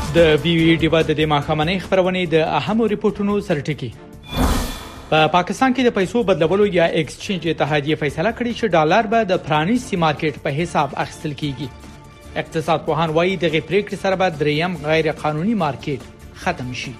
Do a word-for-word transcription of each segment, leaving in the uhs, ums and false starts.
د بي وی ډیوا د ماخامنې خبرونه د اهمو ریپورتونو سرټکی. په پاکستان کې د پیسو بدلولو یا ایکسچینج اتحادیه فیصله کړې چې ډالر به د پرانیستي مارکیټ په حساب اخیستل کیږي. اقتصاد پوهان وایي د غپریکټ سره به دریم غیر قانوني مارکیټ ختم شي.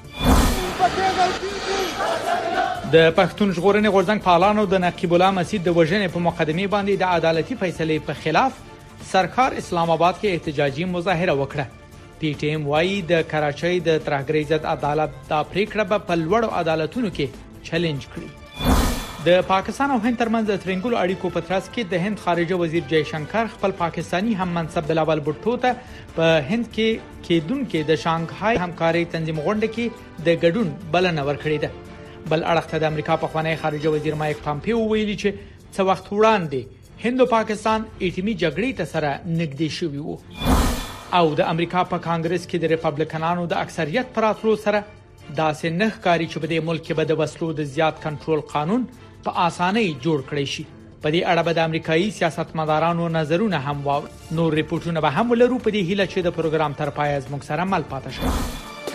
د پښتون ژغورنې غورځنګ فعالانو د نقیب الله مسجد د وژنې په مقدمه باندې د عدالتي فیصلې په خلاف سرکار اسلام آباد کې احتجاجي مظاهره وکړه. پی ټی ایم وايي د کراچۍ د ترهګرۍ ضد عدالت د پریکړه په لوړو عدالتونو کې چیلنج کړی. د پاکستان او هند ترمنځ د ترنګلو اړیکو په ترڅ کې د هند خارجه وزیر جای شنکر خپل پاکستانی هم منصب بلاول بوټو ته په هند کې کېدونکو د شانګهای همکاري تنظیم غونډه کې د ګډون بلنه ورکړې ده. بل اړخ ته د امریکا په خوانی خارجه وزیر مایک پامپیو ویلي چې څو وخت وړاندې هند او پاکستان ایټمی جګړې ته سره نږدې شوي وو او د امریکا په کانګرس کې د ریپابلیکنانو د اکثریت پر اتلو سره داسې نه ښکاري چې په دې ملک کې به د وسلو د زیات کنټرول قانون په اسانۍ جوړ کړی شي. په دې اړه به د امریکایي سیاستمدارانو نظرونه هم واور. نور ریپورتونه به هم ولرو په دې هیله چې د پروګرام تر پای زموږ سره مل پاتې شي.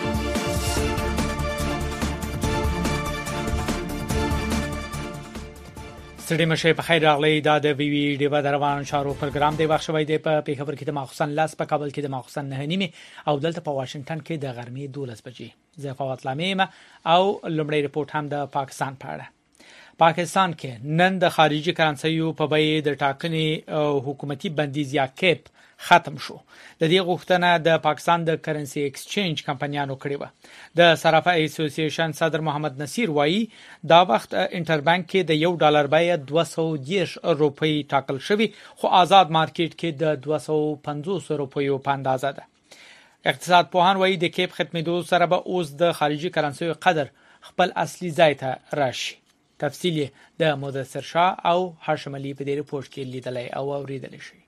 سړي مشه په خیر راغلی. دا د وی وی ډیوا روان شارو پروګرام دی. وخت شوی دی په پیښور کې د ماخصن لاس په کابل کې د ماخصن نه نیمه او دلته په واشنگټن کې د غرمې دولس بجې. زه فواد لامیم او لومړی ریپورت هم د پاکستان په اړه. پاکستان کې نن د خارجي کرنسیو په بیه د ټاکنې حکومتي بندیز یا کیپ ختم شو. د دې غوښتنه د پاکستان د کرنسي ایکسچینج کمپنیانو کړې و. د صرافه اسوسییشن صدر محمد نصیر وایي دا وخت انټربانک کې د یو ډالر بیه دوه سوه دېرش روپۍ ټاکل شوی خو آزاد مارکیټ کې د دوه سوه پنځوس روپیو په اندازه ده. اقتصاد پوهان وایي د کیپ ختمېدو سره به اوس د خارجي کرنسیو قدر خپل اصلي ځای ته راشي. تفصیل د مدثر شاه او هاشم علي په دې ریپورت کې لیدلای او اوریدل شي.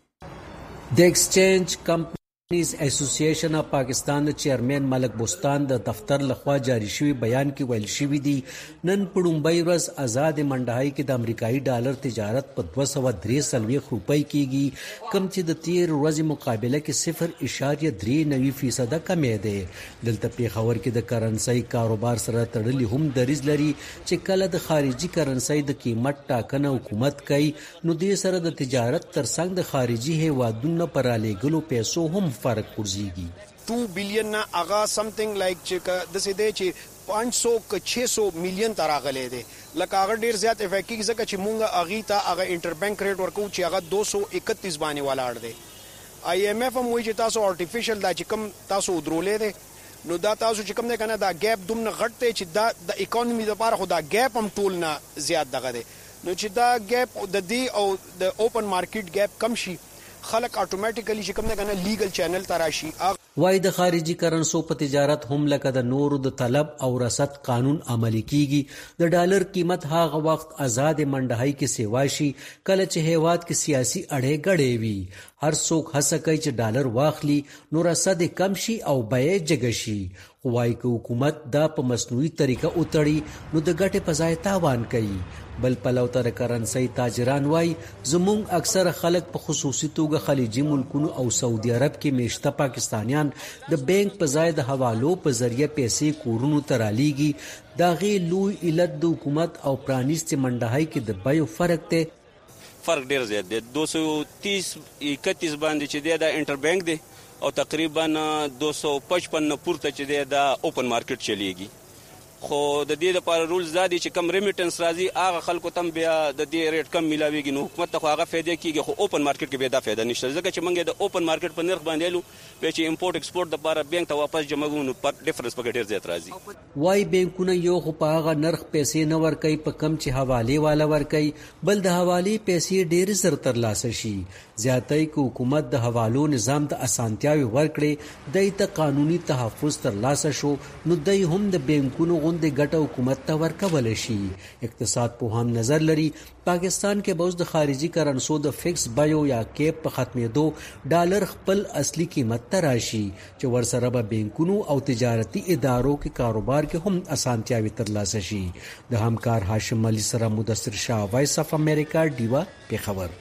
د ایکسچینج کمپنیز اسوسییشن اف پاکستان د چیرمن ملک بوستان د دفتر لخوا جاری شوی بیان کې ویل شوی دی نن په لومړی ورځ آزاد منډهای کې د امریکایي ډالر تجارت په دوه سوه درې څلوېښت روپۍ کېږي کم چې د تیر ورځې مقابله کې صفر اشاریه درې نوي فیصده کمې دی. دلته پیښور کې د کرنسۍ کاروبار سره تړلي هم دریځ لري چې کله د خارجي کرنسۍ د قیمت ټاکنه حکومت کوي نو دې سره د تجارت ترڅنګ د خارجي هیوادونو پر لګلو پیسو هم فرق ورزيږي. دو بلین نه اغا سمثینګ لایک چې د سې دې چې پانچ سو ک چھ سو میلیون تراغلې دي لکه هغه ډیر زیات افیکټ ځکه چې مونږه اغي ته هغه انټر بانک ریټ ورکو چې هغه دوه سوه اکتیس باندې ولاړ دي. آی ایم ایف هم وایي چې تاسو ارتفیشل دا چې کم تاسو درولې دي نو دا تاسو چې کم نه کنه دا ګیپ دومره غټ دی چې دا د اکانومي لپاره خو دا ګیپ هم ټول نه زیات دغه دی نو چې دا ګیپ د دې او د اوپن مارکیټ ګیپ کم شي خلک اتوماتیکلی چې کوم نه کنه لیګل چینل تراشي. وای د خارجي کرنسو په تجارت هم لکه د نورو د طلب او رصد قانون عملي کیږي. د ډالر قیمت هغه وخت آزاد منډهای کې سیوا شي کله چې هیواد کې سیاسي اړې غړې وي. هر څوک هڅه کوي چې ډالر واخلي نو رصد کم شي او بیه جګ شي. وای که حکومت دا په مصنوعي طریقه اوتړي نو د ګټې په ځای تاوان کوي. بل پلو تر کرنسي تاجران وای زموږ اکثر خلک په خصوصي توګه خلیجي ملکونو او سعودي عرب کې میشته پاکستانیان د بانک په ځای د حوالو په ذریعہ پیسې کورونو ته رالیږي. دا غي لوی علت د حکومت او پرانیست منډهای کې د بیو فرق دی. فرق ډیر زیات دی. دو سوه تیس اکتیس باندې چې دی دا انټر بانک دی او تقریبا دو سوه پچپن پورته چې دی دا اوپن مارکیټ چلیږي. خو د دې لپاره رولز زادي چې کم ریمیټنس راځي هغه خلکو تم بیا د دې ریټ کم ملاويږي نو حکومت ته هغه فائدې کیږي خو اوپن مارکیټ کې به دا فائدہ نشته ځکه چې موږ د اوپن مارکیټ په نرخ باندې لو به چې امپورټ ایکسپورټ د لپاره بانک ته واپس جمع غوونو پر ډیفرنس په ډیر زیات راځي. وای بانکونه یو خو په هغه نرخ پیسې نه ورکوي په کم چې حواله والا ورکوي بل د حواله پیسې ډیر زر تر لاسه شي. زیاتای کو حکومت د حوالو نظام ته اسانتیاوي ورکړي دای ته قانوني تحفظ تر لاسه شو نو دای هم د بانکونو غونډه ګټه حکومت ته ورکول شي. اقتصاد په هم نظر لري پاکستان کې به اوس د خارجي کرنسو د فکس بایو یا کیپ په ختمېدو ډالر خپل اصلي قیمت ته راشي چې ورسره به بانکونو او تجارتي ادارو کې کاروبار کې هم اسانتیاوي تر لاسه شي. د همکار هاشم علي سره مدثر شاه وایس اف امریکا ډیوا پیښور.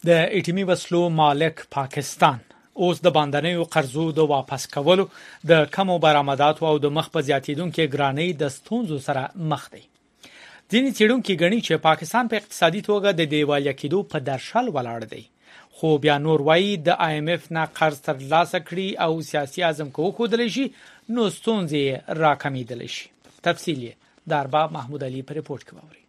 د ایټمی وسلو مالک پاکستان اوس د باندنیو قرضو د واپس کولو د کمو برآمداتو او د مخ په زیاتیدونکو ګرانۍ د ستونزو سره مخ دی. ځینې څېړونکي ګڼي چې پاکستان په اقتصادي توګه د دیوالیه کېدو په درشل ولاړ دی، خو بیا نور وایي د آی ایم ایف نه قرض ترلاسه کړي او سیاسي عزم کو وښودلی شي نو ستونزې راکمېدلی شي. تفصیل یې د ارباب محمود علي په ریپورټ کې واورئ.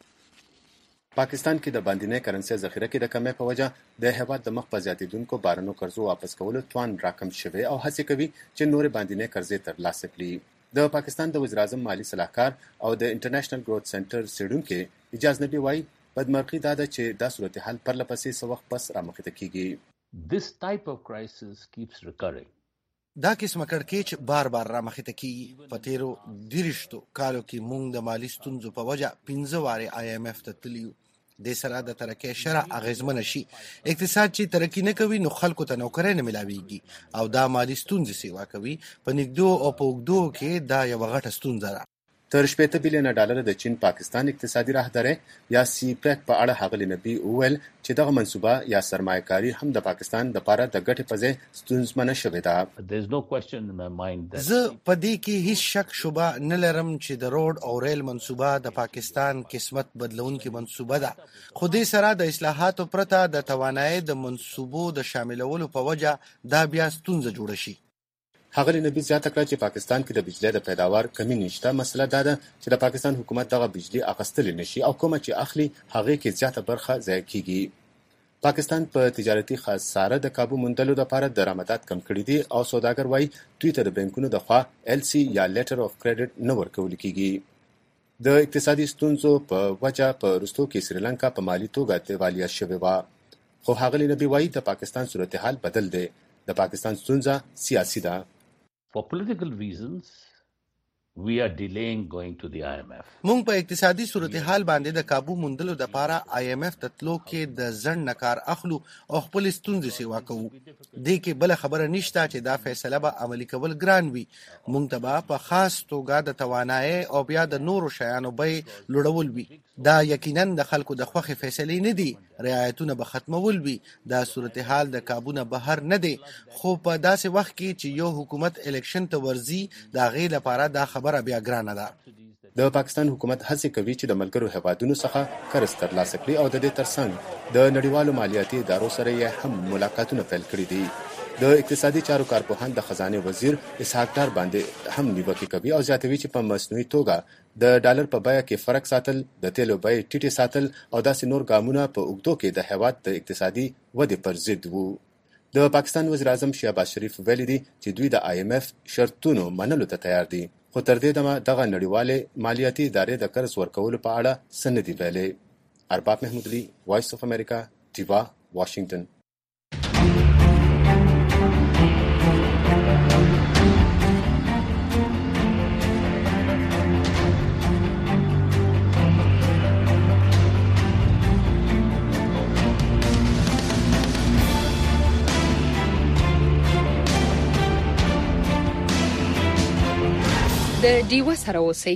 پاکستان کې د باندنۍ کرنسي ذخیره کې د کمی په وجه د هیواد د مخ په زیاتیدونکو بارنو قرضو واپس کولو توان راکم شوی او هڅې کوي چې نورې باندنۍ قرضې ترلاسه کړي. د پاکستان د وزیر اعظم مالی صلاحکار او د انټرنیشنل گروث سنټر څېړونکي اجاز نبی وایي بدمرغي دا ده چې دا صورتحال پرلپسې څه وخت پس رامخته کیږي. This type of crisis keeps recurring. دا قسمه کړکېچ بار بار رامخته کیږي. په تیرو دیرشتو کالو کې موږ د مالی ستونزو په وجه پنځه وارې آی ایم ایف ته تللیو. د سره د ترقۍ شرع اغیزمن شي. اقتصاد چې ترقی نه کوي نو خلکو ته نوکرۍ نه ملاويږي او دا مالی ستونزې سیوا کوي. په نګدو او په وګدو کې دا یو غټه ستونزه ده. تر شپېته بیلیونه ډالر د چین پاکستان اقتصادي راهداري یا سی پیک په اړه هغه نبی وویل چې دغه منصوبه یا سرمایه‌کاري هم د پاکستان لپاره د ګټې په ځای ستونزمنه شوې ده. There's no question in my mind that زه په دې کې هیڅ شک شوبه نه لرم چې د روډ او ریل منصوبه د پاکستان قسمت بدلونکې منصوبه ده، خو دې سره د اصلاحاتو پرته د توانایي د منصوبو د شاملولو په وجه دا بیا ستونزه جوړه شي. هغه نبی زیاته کړه چې پاکستان کې د بجلی د پیداوار کمی نشته. مسله دا ده چې د پاکستان حکومت دغه بجلی اخیستلی نشي او کومه چې اخلي هغه کې زیاته برخه ضایع کیږي. پاکستان په تجارتي خساره د کابو موندلو لپاره درآمدات کم کړي دي او سوداګر وایي دوی ته د بانکونو د خوا ایل سی یا لیټر اف کریډټ نه ورکول کیږي. د اقتصادي ستونزو په وجه په وروستو کې سریلانکا په مالی توګه دیوالیه شوې وه، خو هغه نبی وایي د پاکستان صورتحال بدل دی. د پاکستان ستونزه سیاسي ده. for political reasons we are delaying going to the I M F. مونږ په اقتصادي صورتحال باندې د کابو موندلو د پاره آی ایم ایف ته تلو کې د ځن نکار اخلو او خپل ستونزې سیوا کوو. دې کې بل خبره نشته چې دا فیصله به عملی کول ګران وي. مونږ ته به په خاص توګه د توانایي او بیا د نورو شیانو به لوړول وي. دا یقینا د خلکو د خوخي فیصلې نه دي. رعایتونه به ختمول وي. دا صورتحال د کابو نه بهر نه دی، خو په داسې وخت کې چې یو حکومت الیکشن ته ورځي دا غي لپاره دا خبره بیا ګرانه ده. د پاکستان حکومت هڅه کوي چې د ملګرو هیوادونو څخه قرض ترلاسه کړي او د دې ترڅنګ د نړیوالو مالیاتي ادارو سره یې هم ملاقاتونه پیل کړي دي. د اقتصادي چارو کارپوهان د خزانه وزیر اسحاق ډار باندې هم نیوکه کوي او زیاتوي چې په مصنوعي توګه د ډالر په بیه کې فرق ساتل، د تیلو بیه ټیټه ساتل او داسې نور ګامونه په اوږدو کې د هیواد د اقتصادي ودې پر ضد وو. د پاکستان وزیر اعظم شهباز شریف ویلي دي چې دوی د آی ایم ایف شرطونو منلو ته تیار دي، خو تر دې دمه دغه نړیوالې مالیاتي ادارې د قرض ورکولو په اړه څه نه دي ویلي. ارباب محمود علي، وایس اف امریکا، ډیوا، واشنگټن. د ډیوا سره اوسئ.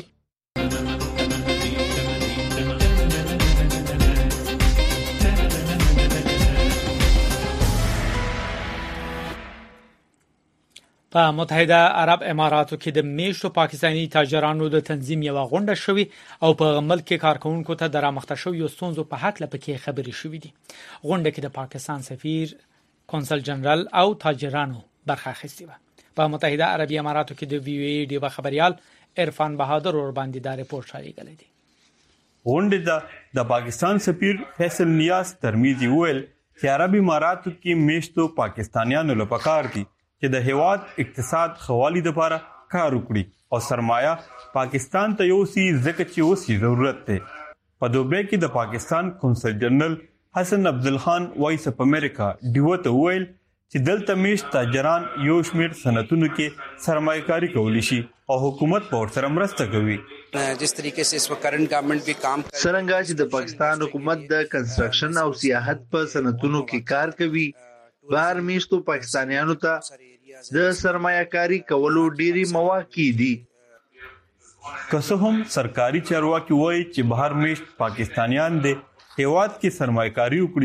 په متحده عرب اماراتو کې د میشتو پاکستانی تاجرانو د تنظیم یو غونډه شوې او په ملک کې کارکونکو ته د رامخته شویو ستونزو په حق لپاره کې خبرې شوې دي. غونډه کې د پاکستان سفیر، کونسل جنرال او تاجرانو برخه اخیستې وه. په متحده عربی اماراتو کې د وی او ای ډیوا خبريال عرفان بهادر ور باندې دا ریپورت شاري کړی دی. غونډه د د پاکستان سفیر فیصل نیاز ترمیزی ویل چې عربي اماراتو کې میشتو پاکستانیانو لپاره کار دي چې د هیواد اقتصاد خوالي لپاره کار وکړي او سرمایه پاکستان ته یو سي زکه چې اوسې ضرورت ده. په دوبۍ کې د پاکستان کونسل جنرال حسن عبدالخان وایس اف امریکا ډیوا ته ویل چې دلته میشت تاجران یو شمیر صنعتونو کې سرمایه‌کاري کولی شي او حکومت په ورسره مرسته کوي. جس طریقے سے اس وقت کرنٹ گورنمنٹ بھی کام څنګه چې د پاکستان حکومت د کنسټرکشن او سیاحت په صنعتونو کې کار کوي، بهر میشتو پاکستانیانو ته د سرمایه‌کاري کولو ډېری مواقع دي. که هم سرکاري چارواکي وایي چې بهر میشت پاکستانیان د هیواد کې سرمایه‌کاري وکړي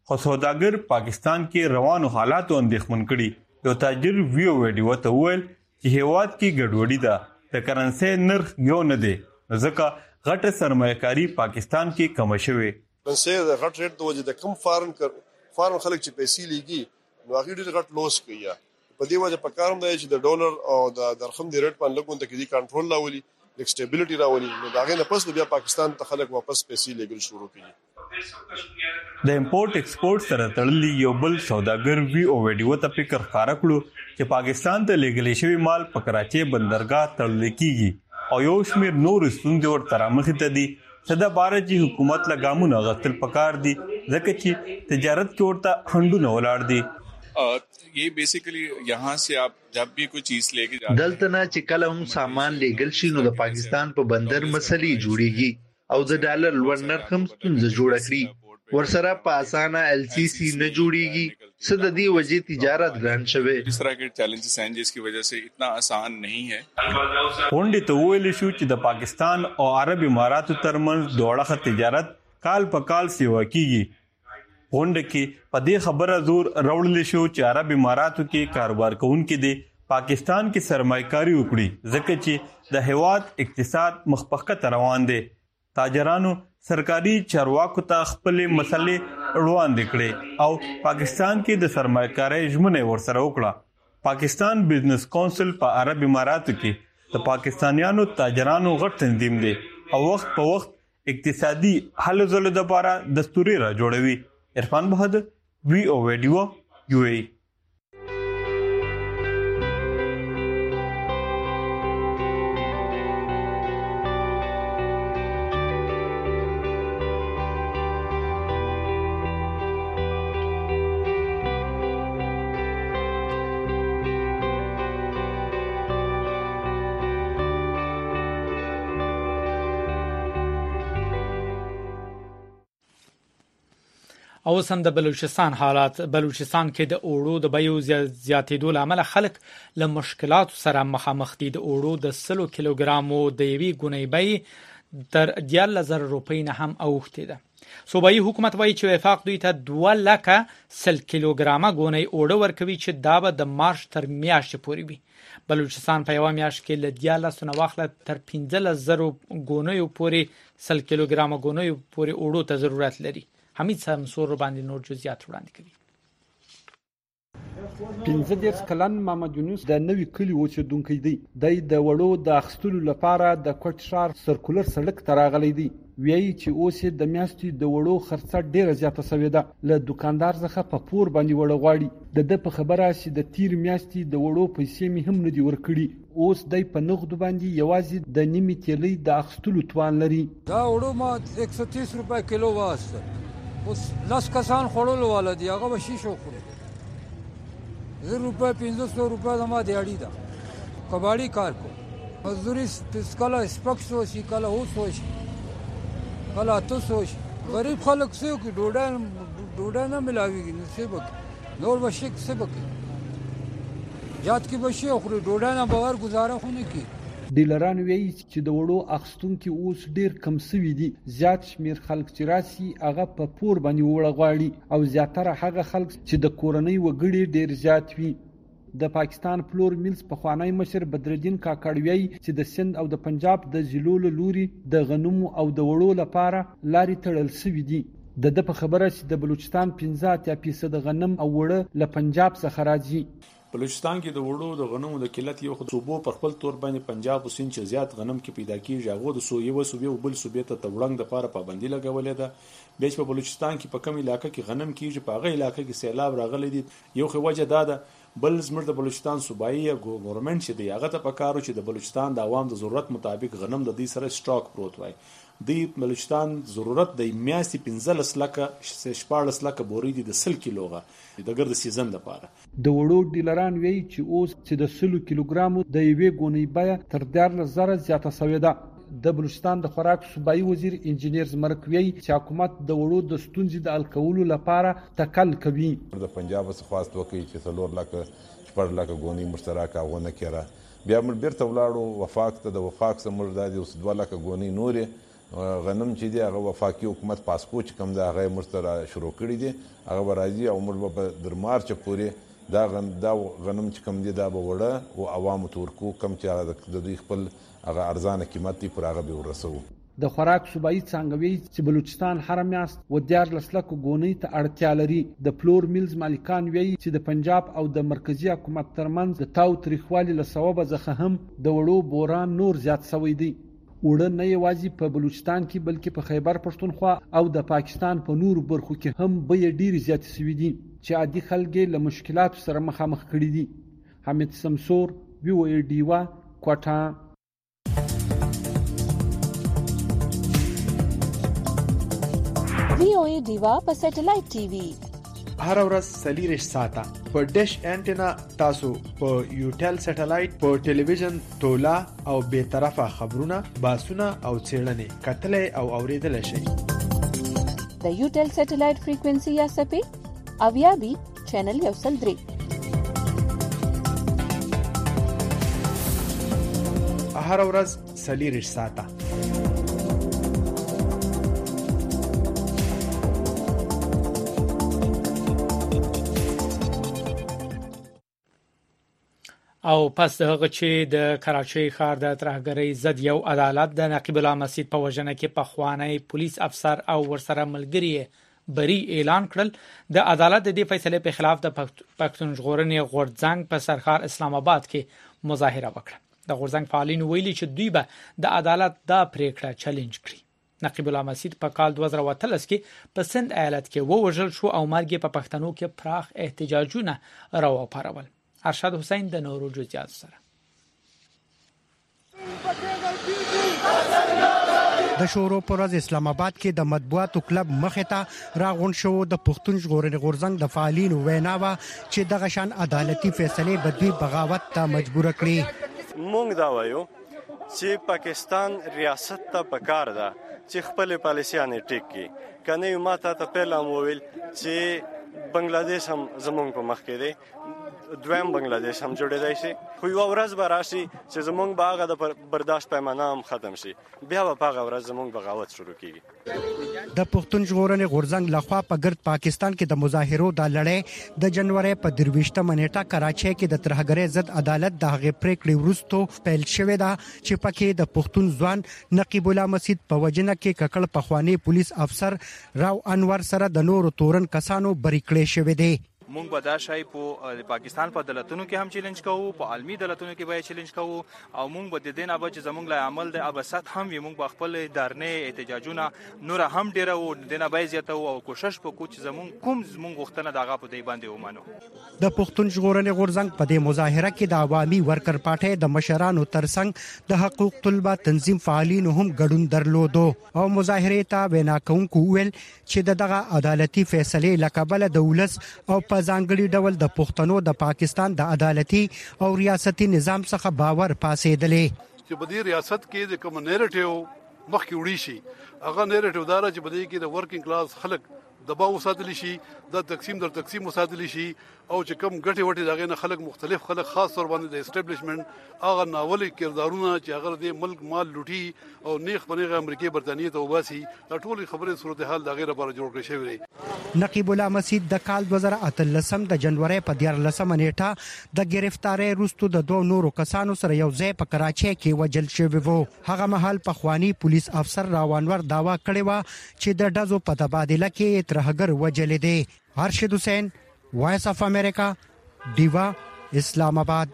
خو سوداګر پاکستان کې روانو حالاتو اندېښمن کړي. یو تاجر ویو ویډیو ته وویل چې هیواد کې ګډوډي ده، د کرنسۍ نرخ یو نه دی، ځکه غټه سرمایه‌کاري پاکستان کې کمه شوې. کرنسۍ د غټ ریټ د وجې د کم فارن فارن خلک چې پیسې لیږي نو هغه ډېر غټ لوس کوي. په دې وجه په کاروم دی چې د ډالر او د درهم د ریټ باندې لګون ته کې کنټرول راولي، د سټیبিলিټي راولي، نو دا غي نه پس بیا پاکستان ته خلک واپس پیسې لیږل شروع کړي. د امپورټ ایکسپورټ سره تړلي یو بل سوداګر وی او ویډیو ته فکر ښکاره کړو چې پاکستان ته لیږل شوی مال په کراچي بندرګاه تړل کیږي او یو شمېر نور ستونزې ورته رامخې ته دي. صدا بارہ جی حکومت لګامونه غتل پکار دي ځکه چې تجارت کې ورته خندونه ولاړ دي. یہ بیسیکلی یہاں سے آپ جب بھی کوئی چیز لے کے جاتے دلته نه چې کله هم سامان لیږل شي نو د پاکستان په بندر مسلې جوړیږي او د ډالر لوړ نرخ هم ستونزه جوړه کړي. ورسره په اسانه ایل سی سی نه جوړیږي، څه د دې وجې تجارت ګران شوی. اس طرح کے چیلنجز ہیں جس کی وجہ سے اتنا آسان نہیں ہے. غونډې ته ویل شو چې د پاکستان او عرب اماراتو ترمنځ دوړه تجارت کال په کال سیوا کیږي. غونډه کې په دې خبره زور راوړل شو چې عرب اماراتو کې کاروبار کوونکي دي پاکستان کې سرمایه‌کاري وکړي ځکه چې د هیواد اقتصاد مخپخته روان دي. تاجرانو سرکاري چارواکو ته خپل مسلې وړاندې کړې او پاکستان کې د سرمایه‌کارۍ ژمنه ورسره وکړه. پاکستان بزنس کونسل په عرب اماراتو کې د پاکستانیانو تاجرانو غټ تنظیم دی او وخت په وخت اقتصادي حل زلو لپاره دستوري را جوړوي. عرفان بهادر وی او ویډیو یو ای. او سم د بلوچستان حالات. بلوچستان کې د اوړو د بیو زیاتېدو لامل خلک له مشکلاتو سره مخامخ دي. د اوړو د سلو کیلوګرامو د یوې ګونۍ بیې تر دیارلس زره روپۍ نه هم اوښتې ده. صوبایي حکومت وایي چې وفاق دوی ته دوه لکه سل کیلوګرامه ګونۍ اوړه ورکوي چې دا به د مارچ تر میاشتې پورې وي. بلوچستان په یوه میاشت کې له دیارلسو نه واخله تر پنځلس زرو ګونیو پورې سل کیلوګرامه ګونیو پورې اوړو ته ضرورت لري. حمید سمسور باندې نور جزئیات وړاندې کوي. پنځه دیرش کلن محمد یونس د نوي کلي اوسېدونکی دی. دی د وړو د اخیستلو لپاره د کوټ ښار سرکولر سړک ته راغلی دی. وایي چې اوس یې د میاشتې د وړو خرڅه ډېره زیاته شوې ده. له دوکاندار څخه په پور باندې وړه غواړي. د ده په خبره چې د تیر میاشتې د وړو پیسې مې هم نه دي ورکړي. اوس دی په نغدو باندې یوازې د نیمې تیلۍ د اخیستلو توان لري. دا وړو ما یک سو تیس روپۍ کیلو واخیستل. اوس لس کسان خوړلو والا دي، هغه به شیشو خوري. زر روپۍ پنځه سوه روپۍ زما دیاړي ده. کباړي کار کو مزدوري کله سپک سو شي، کله اوس وشي، کله اته سو شي. غریب خلک څه وکړي؟ ډوډۍ ډوډۍ نه ملاویږي نو څه وکړي؟ نور به شي څه وکړي؟ جات کې به شي خوري، ډوډۍ نه بغیر ګزاره خو نه کوي. ډیلران وایي چې د وړو اخیستونکي اوس ډیر کم سوي دي. زیات شمیر خلک چې راسي هغه په پور باندې وړه غواړي او زیاتره هغه خلک چې د کورنۍ وګړي ډیر زیات وي. د پاکستان فلور میلز پخوانی مشر بدرالدین کاکړ وایي چې د سند او د پنجاب د ضلعو له لوري د غنمو او د وړو لپاره لارې تړل سوي دي. د ده په خبره چې د بلوچستان پنځه اتیا فیصد غنم او وړه له پنجاب څخه راځي. بلوچستان کې د وړو د غنمو د قلت یو خو صوبو پر خپل تور باندې پنجاب او سند چې زیات غنم کې پیدا کیږي هغه د سو یو صوبې او بل صوبې ته تورنګ د لپاره پابندي لګولې ده. بیچ په بلوچستان کې په کوم علاقې کې غنم کیږي په هغه علاقې کې سیلاب راغلی دي. یو خو وجه دا ده. بل زموږ د بلوچستان صوبایي ګورنمنت چې دی هغه ته پکارو چې د بلوچستان د عوام د ضرورت مطابق غنم د دې سره سټاک پروت وای. د بلوچستان ضرورت د میاشتې پنځلس لکه شپاړس لکه بوري دي د سل کیلوغه د ګرد سیزن لپاره. د وړو ډیلران وایي چې اوس چې د سلو کیلوګرامو د یوې ګونۍ بیه تر دیارلس زره زیاته شوې ده. د بلوچستان د خوراک صوبایي وزیر انجینیر زمرک وایي چې حکومت د وړو د ستونزې د حل کولو لپاره تکل کوي. د پنجاب څخه خواست وکړي چې څلور لکه شپږ لکه ګونۍ مشترک هغونه کړه. بیا موږ بیرته ولاړو وفاق ته. د وفاق څخه موږ د دوه لکه ګونۍ نورې غنم چې دی هغه وفاقي حکومت پاسپو چې کوم دا هغه مرسته شروع کړي دي هغه به راځي او موږ به در مارچ پورې دا غن دا غنم چې کوم دی دا به وړه او عوامو ته ورکو کوم چې د دوی خپل هغه ارزانه قیمت دی پر هغه به ورسوو. د خوراک صوبایي څانګوي چې بلوچستان هر میاشت و دیارلس لکو ګونۍ ته اړتیا لري. د فلور میلز مالکان وایي چې د پنجاب او د مرکزي حکومت ترمنځ د تاو تریخوالي له سببه څخه هم د وړو بوران نور زیات شوی دی. وړه نه یوازې په بلوچستان کې بلکې په خیبر پښتونخوا او د پاکستان په نورو برخو کې هم بیې ډېرې زیاتې شوي دي چې عادي خلک له مشکلاتو سره مخامخ کړي دي. حمید سمسور، وی او ای ډیوا، کوټه. وی او ای ډیوا په سټلایټ ټي وي هر ورځ څلور ساعته په ډیش انټینا تاسو په یوټل سټلایټ په ټلویزیون تولا او به طرفه خبرونه باسونه او څېړنې کتلې او اوریدل شي. د یوټل سټلایټ فریکوئنسي یا سپې اویا بي چینل یو سل درې هر ورځ څلور ساعته. او پس دغه چې د کراچۍ ښار د ترهګرۍ ضد یو عدالت د نقیب الله مسجد په وژنه کې پخوانی پولیس افسر او ورسره ملګری بری اعلان کړل. د عدالت د دې فیصلې په خلاف د پښتون ژغورنې غورځنګ په سرخار اسلام آباد کې مظاهره وکړه. د غورځنګ فعالینو ویلي چې دوی به د عدالت دا پریکړه چیلنج کړي. نقیب الله مسجد په کال دوه زره اتلس کې په سند ایالت کې ووژل شو او مرګ په پښتنو کې پراخ احتجاجونه راوپارول. ارشد حسین د نورو جزئیات سره. د شورو پر ورځ اسلام آباد کې د مطبوعاتو کلب مخې ته راغون شو د پښتون ژغورنې غورځنګ د فعالینو ویناوه چې دغه شان عدالتي فیصله بدوی بغاوت ته مجبور کړي. مونږ دا وایو چې پاکستان ریاست ته پکار ده چې خپل پالیسیانه ټیک کړي. کنه یو ماته ته پیل امویل چې بنگلاديش هم زمونږ په مخ کې دی، دویم بنگلاديش هم جوړېدای شي، خو یو ورځ به راشي چې زمونږ به هغه د برداشت پیمانه هم ختم شي، بیا به په هغه ورځ زمونږ بغاوت شروع کیږي. د پښتون ژغورنې غورځنګ لخوا په ګرد پاکستان کې د مظاهرو د لړۍ د جنوري په درويشتمه نیټه کراچۍ کې د ترهګرۍ ضد عدالت د هغې پریکړې وروسته پیل شوې ده چې پکې د پښتون ځوان نقیب الله مسجد په وجنه کې ککړ پخوانی پولیس افسر راو انور سره د نورو تورن کسانو بری کړې شوې دي. مونږ به دا شای په پاکستان په عدالتونو کې هم چیلنج کوو، په عالمي عدالتونو کې به چیلنج کوو او مونږ به د دې نه به چې زمونږ له عمل د ابسط هم وي، مونږ به خپل دارنې احتجاجونه نور هم ډیره و د نه به زیاته او کوشش وکړو چې زمونږ کوم زمونږ غوښتنه دغه په دی باندې ومنو. د پښتون ژغورنې غورځنګ په دې مظاهره کې د عوامي ورکر پارټۍ د مشرانو ترڅنګ د حقوق طلبه تنظیم فعالینو هم ګډون درلودو او مظاهره ته وینا کوونکو ویل چې دغه عدالتي فیصله لکبل د ولس او په ځانګړي ډول د پښتنو د پاکستان د عدالتي او ریاستي نظام څخه باور پاسېدلې چې په دې ریاست کې د کوم نیریټیو مخکې وړي شي، هغه نیریټیو دار چې په دې کې د ورکینګ کلاس خلک دباو ساتل شي، د تقسیم در تقسیم ساتل شي او چې کوم ګټي وټي دغه نه خلک مختلف خلک خاص تور باندې د اسټابلیشمنت هغه ناولي کردارونه چې هغه د ملک مال لوټي او نیخ بنغه امریکای برتانیې ته وباسي، دا ټول خبره صورتحال دغه لپاره جوړ کړی شوی دی. نقیب الله مسجد د کال دوه زره اتلسم د جنوري په دیارلسمه نیټه د گرفتاری وروسته د دوه نورو کسانو سره یو ځای په کراچۍ کې وجل شوی وو. هغه مهال پخوانی پولیس افسر راوانور داوا کړی و چې د ډزو په تبادله کې ترهګر وجل دي. ارشد حسین، وایس اف امریکا، ډیوا، اسلام آباد.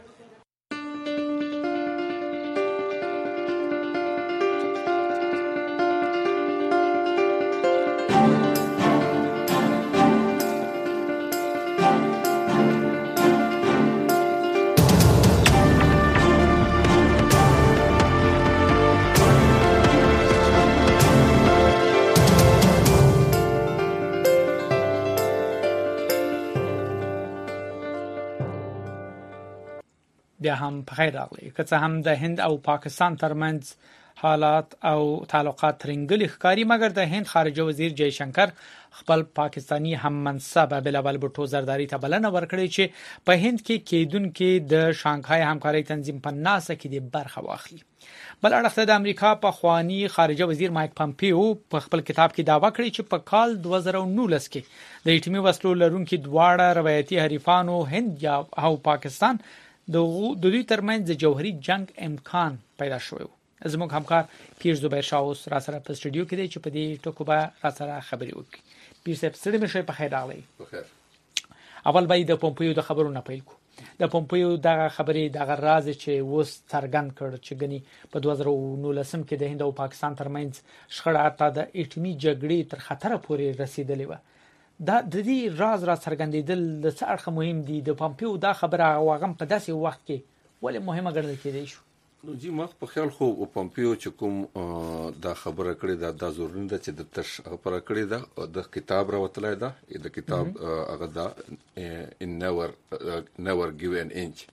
بیا هم په خیر راغلی. که څه هم د هند او پاکستان ترمنځ حالات او تعلقات ترنګل ښکاری، مګر د هند خارجه وزیر جای شنکر خپل پاکستانی هم منصب بلال بوټو زرداری ته بلنه ورکړې چې په هند کې کېدونکو د شانګهای همکاري تنظیم په ناسه کې د برخه واخلي. بل اړخ د امریکا په خوانی خارجه وزیر مایک پامپیو په خپل کتاب کې داوا کړی چې په کال دوه زره نولس کې د ایټمي وسلو لرونکو دواړه روایتي حریفانو هند او پاکستان د دوی ترمنځ د جوهري جنگ امکان پیدا شوی. زموږ همکار پیر زبیر شاه اوس را سره په سټوډیو کې دی چې په دې ټکو به را سره خبرې وکړي. پیر صاحب ستړي مشه په خیر راغلی. اول به د پومپیو د خبرونو پیل کو. د پومپیو دغه خبرې دغه راز چې وس څرګند کړ چې غني په دوه زره نولس کې د هند او پاکستان ترمنځ شخړه حتی د ایټمي جګړې تر خطر پورې رسیدلې و. دا د دې راز را څرګندېدل د څه اړخ مهم دي؟ د پومپیو دا خبره واغم په داسې وخت کې ولې مهمه ګڼل کېدای شو؟ نو جی ما په خیال خو پومپیو چې کوم دا خبره کړې ده دا ضروري ده چې د تش خبره کړې ده د کتاب راوتلای ده د کتاب هغه دا ان never never give an inch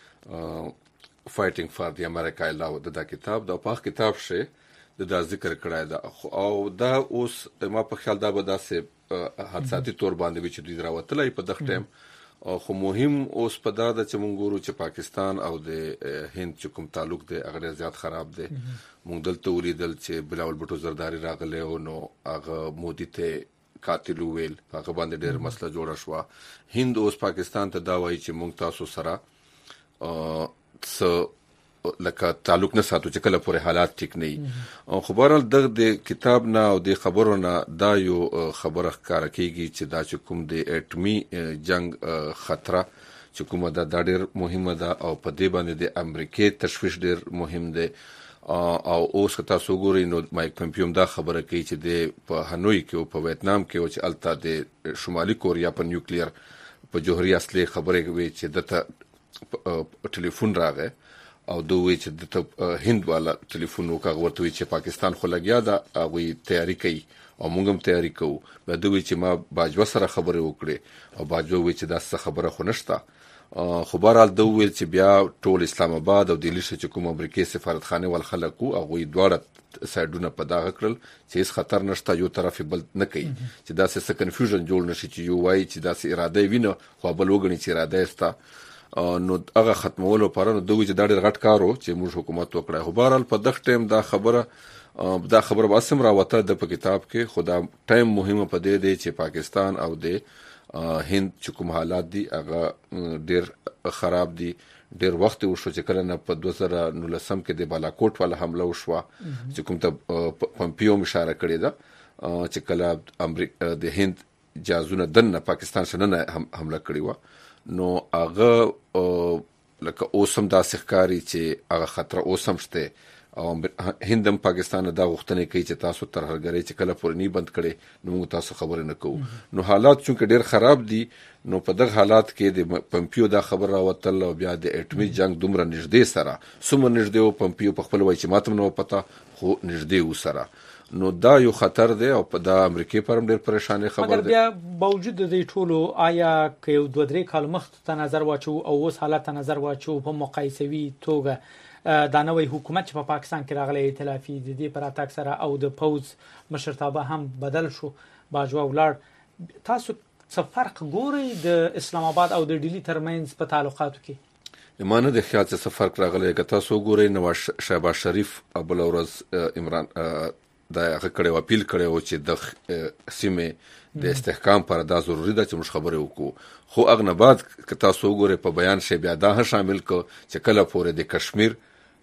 fighting for the America law دا کتاب دا په کتاب شه دا ذکر کړای ده او دا اوس ما په خیال دا به داسې حادثاتي تور باندې چې دوی راوتلای په دغه ټیم خو مهم اوس په دا د چې مونږ ګورو چې پاکستان او د هند چې کوم تعلق دی هغه زیات خراب دی. مونږ دلته ولیدل چې بلاول بوټو زرداری راغلی او نو هغه مودي ته قاتل ویل هغه باندې ډېر مسله جوړه شو. هند اوس پاکستان ته دا وایي چې مونږ تاسو سره څه لکه تعلق نه ساتو چې کله پورې حالات ټیک نه وي. خو بهرحال د کتاب نه او د خبرو نه دا یو خبره ښکاره کیږي چې دا چې کوم د اټمي جنگ خطره چې کومه ده دا ډېر مهمه ده او په دې باندې د امریکای تشویش ډېر مهم دی. او اوس که تاسو ګورئ نو مایک پومپیو دا خبره کوي چې د په هنوي کې او په ویتنام کې او چې الته د شمالي کوریا په نیوکلیر په جوهري اصلي خبره کوي چې دته ټلیفون راغی او دوی چې د هند والا ټلیفون وکړ ورته چې پاکستان خو لګیا دا غوي تیاری کوي او موږ هم تیاری کوو. به دوی چې ما باجوه سره خبرې وکړې او باجوه وی چې دا څه خبره خو نشته. خو بهرحال دوی چې بیا ټول اسلام آباد او دلی چې کوم امریکای سفارتخانه ول خلکو او غوي دواړه سایډونه په داغه کړل چې هیڅ خطر نشته یو طرف بل نه کوي چې دا څه کنفیوژن جوړ نشي چې یو وایي چې دا څه اراده ویني خو بل وګڼي چې اراده استا نو هغه ختمولو لپاره نو دوی چې دا ډېر غټ کارو چې موږ حکومت وکړای. خو بهرحال په دغه ټیم دا خبره دا خبره واسم راوته د په کتاب کې خدا ټیم مهمه پدې دی چې پاکستان او د هند چې کوم حالات دي هغه ډېر خراب دي. ډېر وخت وشو چې کله نه په دوه زره نولس کې د بالاکوټ والا حمله وشوه چې کوم ته پومپیو اشاره کړې ده چې کله امریکا د هند جازونه دنه پاکستان سره نه حمله کړې و. نو هغه لکه اوسم دا سخکاری چې هغه خطر اوسم شته او هندم پاکستان دا غوښتنه کوي چې تاسو تر هرګری چې کله پورنی بند کړي نو موږ تاسو خبرې نه کوو. نو حالات چې ډېر خراب دي نو په دغه حالات کې د پومپیو دا خبر راوتل او بیا د اټمی جنگ دومره نږدې سره سمه نږدې او پومپیو په خپل وای چې ماته نو پتا خو نږدې وسره نو دا یو خطر دی او په د امریکای پر ډېر پریشانه خبر دی. بیا باوجود د دې ټولو آیا که یو دوه درې کال مخکې ته نظر واچو او اوس حالت ته نظر واچو په مقایسوي توګه دا نوې حکومت چې په پاکستان کې راغلی ائتلافي د دې پر اتاک سره او د پوز مشرتابه هم بدل شو باجوه ولړ تاسو څه فرق ګورئ د اسلام آباد او د ډیلی ترمنځ په تعلقاتو کې؟ ایمانه د خیال څه فرق راغلی که تاسو ګورئ نواز شهباز شریف ابل ورځ عمران دا هغه کړي اپیل کړي او چې د سیمه د استحکام پر دا ضروری ده چې موږ خبرې وکړو. خو اغنباد که تاسو ګورئ په بیان شی بیا دا شامل کو چې کله پورې د کشمیر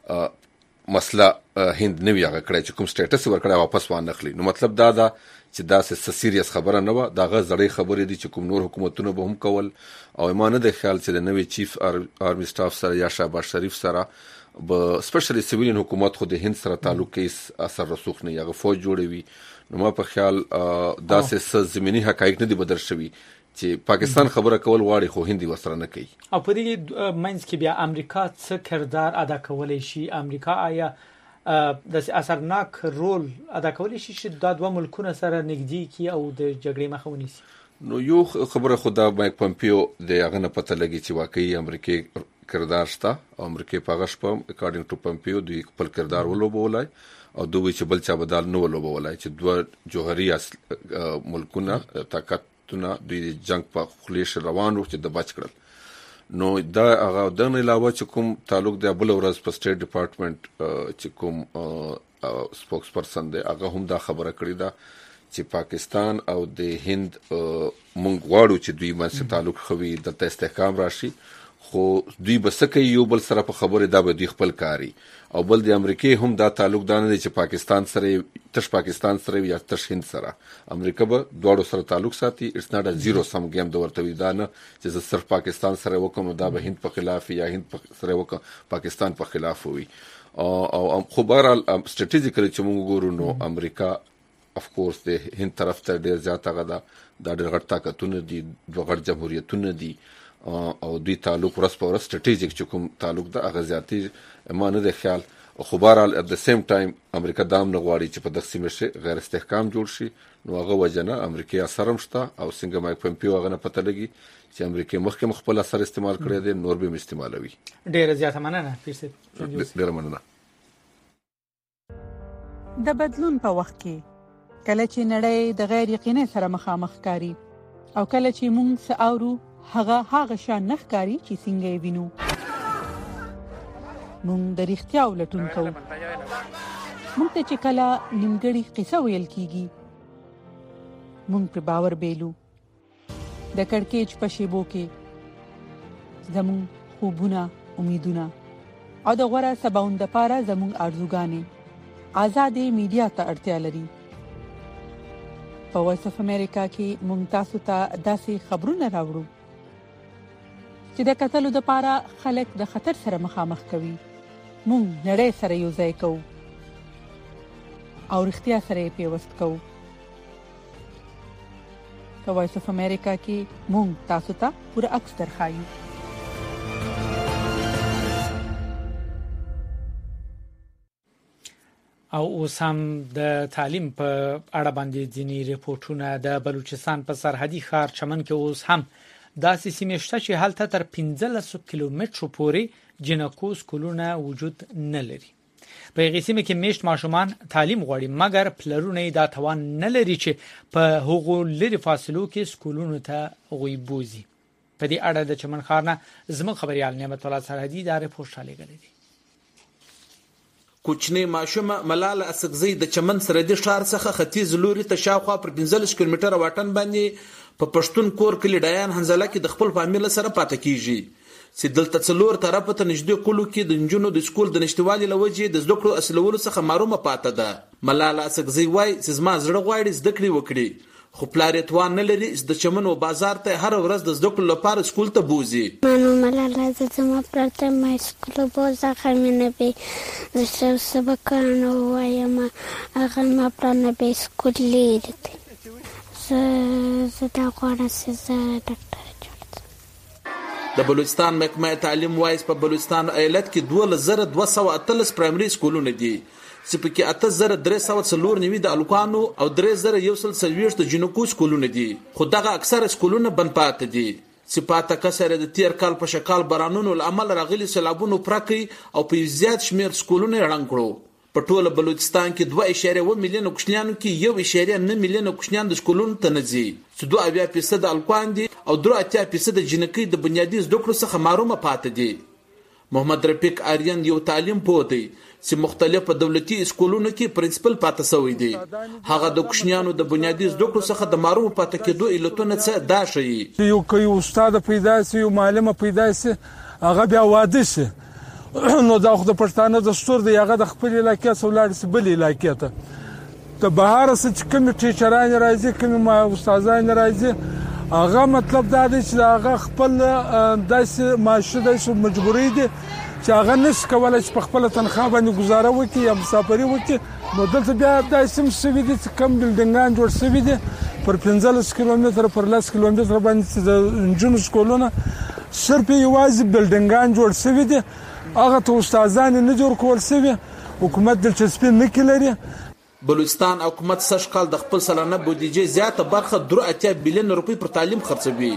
مسله هند نوی هغه کړی چې کوم سټیټس ورکړی واپس وانخلی. نو مطلب دا دا چې دا څه سیریس خبره نه و دا غو زړې خبرې دي چې کوم نور حکومتونه به هم کول او ایمانه د خیال چې د نوی چیف آرمی سټاف سره یا شهباز شریف سره به سپیشلی سیویلین حکومت خو د هند سره تعلق کې اثر رسوخ نه یغه فوج جوړوي. نو ما په خیال دا څه زمینی حقایق نه دي بدل شوی چې پاکستان خبره کول واړي خو هندي وسره نه کوي. او په دې منځ کې بیا امریکا څه کردار ادا کولای شي؟ امریکا آیا د اثرناک رول ادا کولای شي چې دا دوه ملکونه سره نږدې کی او د جګړې مخه ونیسي؟ نو یو خبره خدا مایک پومپیو د هغه نه پته لګي چې واقعي امریکای کردار شته او امریکا په غشپم اکارډینګ ټو پمپیو دوی خپل کردار ولوبولای او دوی چې بل چا بدل نه ولوبولای چې دوه جوهري ملکونه طاقتونه دوی جنگ په خلیش روانو چې د بچ کړل نو دا هغه د نه علاوه چې کوم تعلق د بل ورځ په سټیټ ډپارټمنټ چې کوم سپوکس پرسن دی هغه هم دا خبره کړې ده چې پاکستان او د هند مونږ غواړو چې دوی باندې تعلق خوي د استحکام راشي خو دوی بسکه یو بل سره په خبره دا به دوی خپل کاری او بل د امریکای هم دا تعلق دانه چې پاکستان سره تش پاکستان سره یا تش هند سره امریکا به دواړو سره تعلق ساتي اټس ناټ ا زیرو سم گیم د ورته ویدانه چې صرف پاکستان سره وکم دا به هند په خلاف یا هند سره وکم پاکستان په خلاف وي او خو بهرحال سټریټیجیکلی چې موږ ګورو نو امریکا اف کورس د هند طرف ته ډیر زیاته غدا د ډیر غټ طاقتونه دي د غټ جمهوریتونه دي او دوی تعلق ورس په ورس سټریټیجیک چې کوم تعلق د اغازياتي مانه د خیال خو بهرحال ات د سیم ټایم امریکا دام نه غواړي چې په دغه سیمه شي غیر استحکام جوړ شي نو هغه وجنه امریکا سره مشته او څنګه مایک پمپیو هغه نه پته لګي چې امریکا مخکې مخبل اثر استعمال کړی دی نور به استعمالوي ډیر زیاته مننه پیرسه ډیر مننه د بدلون په وخت کې کله چې نړۍ د غیر یقیني سره مخامخ کاری او کله چې موږ ساورو هغه هغه شان نخکاری چې څنګه یې وینو موږ د رښتیا ولټون کوو موږ ته چې کله نیمګړی قصه ویل کیږي موږ په باور بیلو د کڑکېچ په شیبو کې زموږ خوبونه امیدونه او د غوړه سباوند لپاره زموږ ارزوګانې آزادې میډیا ته اړتیا لري په وایس اف امریکا کې موږ تاسو ته داسې خبرونه راوړو چې د قتلو لپاره خلک د خطر سره مخامخ کوي موږ نړۍ سره یو ځای کوو او رښتیا سره پیوست کوو په وایس اف امریکا کې موږ تاسو ته پوره عکس درخایو او اوس هم د تعلیم په اړه باندې ځینی ریپورتونه د بلوچستان په سرحدي ښار چمن کې اوس هم داسې سیمه شته چې هلته تر پنځلس کیلومترو پورې جنکو سکولونه وجود نه لري په هغه سیمه کې میشت ماشومان تعلیم غواړي مګر پلرونه دا توان نه لري چې په هغو لري فاصلو کې سکولونو ته غوي بوزي په دې اړه د چمن ښار نه زموږ خبريال نعمت الله سرحدي دا ریپورت شالې غلې دي کوچنی ماشومه ملاله اسقزی د چمن سرحدي ښار څخه ختیځ لوري ته شاوخوا پر پنځلس کیلومتره واټن باندې په پښتون کور کلی ډایان حنزله کې د خپل فامیل سره پاتې کیږي چې دلته څلور طرفه ته نږدې کولو کې د انجونو د سکول د نشټوالي لوجې د زده کړو اصلولو څخه محرومه پاتې ده ملاله اسقزی وای چې زما زړه غواړي زده کړې وکړي خو پلار توان نه لري د چمن او بازار ته هر ورځ د زده کړو لپاره سکول ته بوزي مانو ملاله زما پرته مې سکول بوزه خمینه به زه سبقانو وایم هغه ما پرانه به سکول لیدل زه دا غواړم چې زه ډاکټر د بلوچستان محکمه تعلیم وایس په بلوچستان ایالت کې دوه زره دوه سوه اتلس پرایمري سکولونه دي چې پکې اته زره درې سوه څلور نوي د الکانو او درې زره یو سل څلوېښت د جنکو سکولونه دي خو دغه اکثره سکولونه بند پاتې دي چې پاته کسره د تیر کال په شکال بارانونو لامل راغلي سیلابونو پرکې او په زیات شمیر سکولونه رنګ کړو په ټول بلوچستان کې دوه اشاریه و میلیون کوچنیانو کې یو اشاریه نه میلیون کوچنیان د سکولونو ته نه ځي چې دوه اویا فیصد الکان دي او درې اتیا فیصد جنکې د بنیادي زده کړو څخه محرومه پاتې دي محمد رفیق آریان یو تعلیم پوه دی چې مختلفه دولتي سکولونو کې پرنسپل پاتې شوی دی هغه د کوچنیانو د بنیادي زده کړو څخه د محروم پاتې کېدو علتونه څه دا شي یو کوي استاد پیدا شي یو معلم پیدا شي هغه بیا واده شي نو دا خو د پښتانه دستور دی هغه د خپل علاقې څولار سي بل علاقې ته د بهار څخه کوم ټیچران راځي کوم استادان راځي هغه مطلب دا دی چې هغه خپل داسې معاشه داسې مجبورې دي چې هغه نس کولای چې په خپل تنخواه باندې گزاره وکړي یا مسافري وکړي نو دلته بیا داسې مسوي دي چې کم بلډینګان جوړ شوي دي پر پنځلس کیلومتره پر لس کیلومتره باندې د انجونو سکولونه صرف یوازې بلډینګان جوړ شوي دي هغه ته استادان نه جوړ کول شوي حکومت دلچسپي نه لري بلوچستان حکومت سږ کال د خپل سلانه بودیجې زیاته برخه درې اتیا بلیون روپۍ پر تعلیم خرڅوي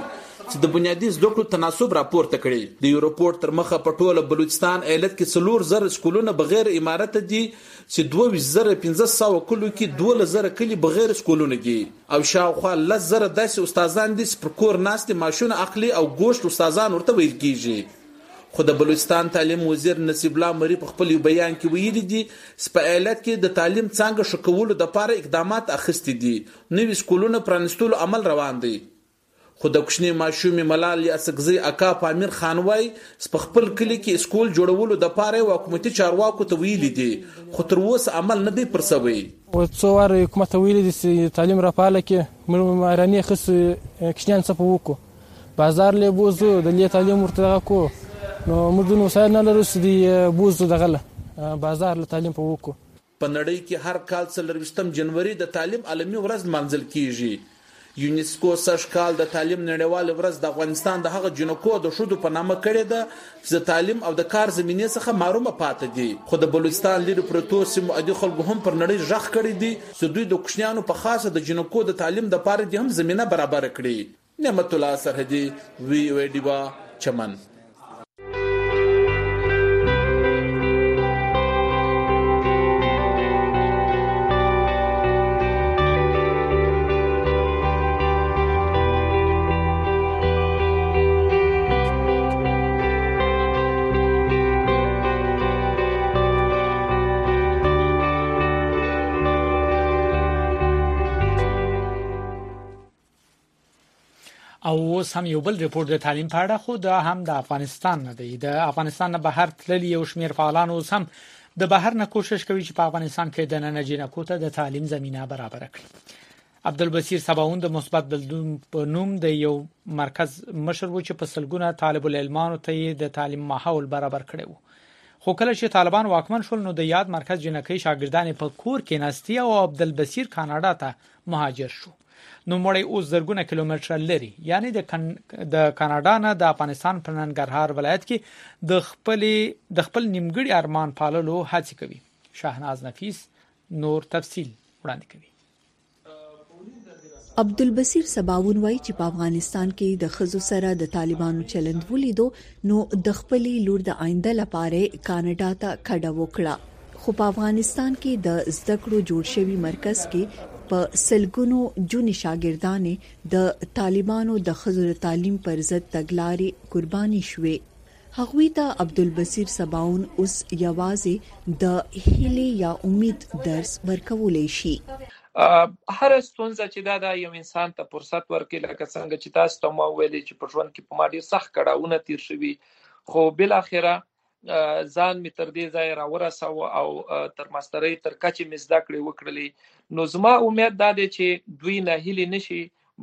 چې د بنیادي زده کړو تناسب راپورته کړي. د یو رپورت تر مخه په ټوله بلوچستان ایالت کې څلور زره سکولونه بغیر امارت دي چې دوه ویشت زره پنځه سوه کلو کې دوه زره کلي بغیر سکولونه دي او شاوخوا لس زره داسې استادان دي چې پر کور ناستې ماشونه عقلي او ګوشت استادان ورته ویل کیږي. خو د بلوچستان تعلیم وزیر نصیب الله مری په خپل بیان کې ویلي دي چې په ایالت کې د تعلیم څنګه ښه کولو لپاره اقدامات اخیستي دي. نوي سکولونه پرانیستلو عمل روان دی. خو د کوچنی ماشومې ملال یاسکزی اکا پامیر خان وای په خپل کلی کې سکول جوړولو د پاره حکومتي چارواکو ته ویلي دي خو تر اوسه عمل نه دی پرسوي. او څو واره حکومت ویلي دي چې تعلیم راپاله کې موږ ماراني خص کښنان څه وکړو بازار له بوزو د لی تعلیم ورته کو نو موږ نو وسایل نه لرو چې دی بوزو دغه بازار له تعلیم په وکړو. په نړۍ کې هر کال څلرویشتم جنوري د تعلیم عالمي ورځ منځل کیږي. یونیسکو سږ کال د تعلیم نړیواله ورځ د افغانستان د هغه جنکو د ښځو په نامه کړې ده چې د تعلیم او د کار زمینې څخه محرومه پاتې دي. خو د بلوچستان لرې پرتو سیمو عادي خلکو هم پر نړۍ غږ کړی دی چې دوی د کوچنیانو په خاصه د جنکو د تعلیم لپاره د هم زمینه برابر کړي. نعمت الله سرحدي وی او ډیوا چمن. او اوس هم یو بل ریپورت د تعلیم په اړه خو د هم د افغانستان نه دی. د افغانستان نه بهر تللي یو شمېر فعالان اوس هم د بهر نه کوشش کوي چې په افغانستان کې د نننه جنکو ته د تعلیم زمینه برابر کړي. عبدالبصیر سباون د مثبت بدلون په نوم د یو مرکز مشر و چې په سلګونه طالب العلمانو ته د تعلیم ماحول برابر کړي وو. خو کله چې طالبان واکمن شول نو د یاد مرکز جنکۍ شاګردان په کور کې ناستي او عبدالبصیر کاناډا ته مهاجر شو. نو مړی اوس زرګونه کیلومتره لري یعنی د کن... د کاناډا نه د افغانستان په ننګرهار ولایت کې د خپل د خپل نیمګړي ارمان پاللو هڅه کوي. شاهناز نفیس نور تفصیل وړاندې کوي. عبدالبصیر سباون وایي چې په افغانستان کې د خزو سره د طالبانو چلند ولیدو نو د خپلې لور د آینده لپاره کاناډا ته کډه وکړه. خو په افغانستان کې د زده کړو جوړ شوی مرکز کې په سلګونو جونې شاګردانې د طالبانو د خزو تعلیم پر ضد تګلارې قرباني شوې. هغوی ته عبدالبصیر سباون اوس یوازې د هیلې یا امید درس ورکولای شي. هر ستونزه چې دا د یو انسان ته فرصت ورکړي لکه څنګه چې تاسو ته مو ویلي چې په ژوند کې په ما ډیر سخت کړهونه تیر شوي خو بل اخره ځان می تر دې ځای را ورساو او تر ماسترۍ تر کچې می زده کړې وکړلې. نو زما امید دا دی چې دوی نه هیلې نشي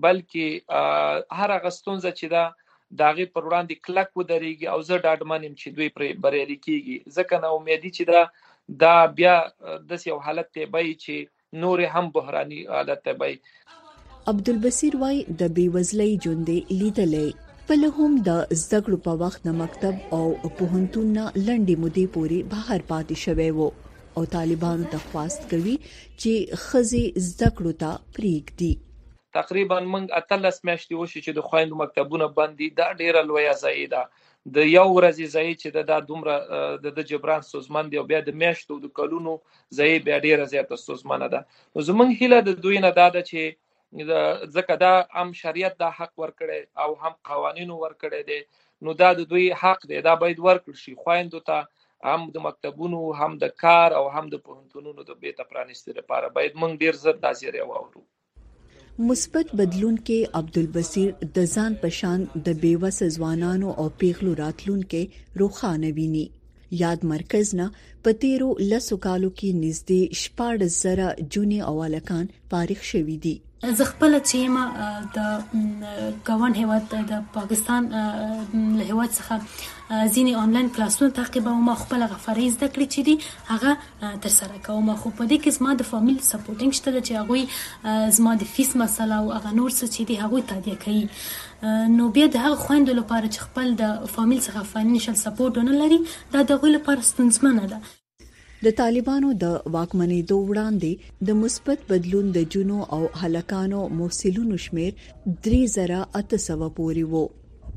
بلکې هر هغه ستونزه چې دا داغه پر وړاندې کلک ودرېږي او زه ډاډمن یم چې دوی پر بریالي کیږي. ځکه نه امیدي چې دا دا بیا د یو حالت ته بای چې نور هم بحرانی حالت ته بای. عبدالبصیر وای د بیوزلۍ ژوندې لیدلې په لهم د زدکړو په وخت د مکتب او پوهنتون لنډې مودې پورې بهر پاتې شوی وو او طالبانو ته خواست کوي چې خزي زدکړو ته پریږدي. تقریبا موږ اتلس میاشتې وشي چې د خويندو مکتبونه بندي دا ډیره لویه ځای ده. د یو ورځې ځای چې د دومره د جبران سوزمن دی او بیا د میاشتو د کلونو ځای بیا ډیره زیاته سوزمنه ده. نو زمونږ هیله د دوی نه ده چې ځکه دا هم شریعت دا حق ورکړي او هم قوانینو ورکړي دي نو دا د دوی حق دی دا باید ورکړي شي. خويندو ته هم د مکتبونو هم د کار او هم د پوهنتونونو د بیت پرانیستلو لپاره باید موږ ډیر زر نظر واورو. مثبت بدلون کې عبدالبصیر د ځان پشان د بیوس ځوانانو او پیغلو راتلونکو روخانه ویني. یاد مرکز نه په تیرو لسو کالو کې نږدې شپاړس زره جونې او الکان فارغ شوي دي. زه خپل چې ما د ګاون هیواد د پاکستان له هیواد څخه ځینې آنلاین کلاسونه تعقیبوم او خپل غفري زده کړې چې دي هغه تر سره کوم. خو په دې کې زما د فامیل سپورټینګ شته چې هغه زما د فیس مسله او هغه نور څه چې دي هغه تادیه کوي. نو بیا د هغه خويندو لپاره چې خپل د فامیل څخه فاینانشل سپورټ نه لري دا د غوښ لپاره ستونزمنه ده. د طالبانو د واکمنېدو وړاندې د مثبت بدلون د جنو او هلکانو محصلینو شمیر درې زره اته سوه پورې وو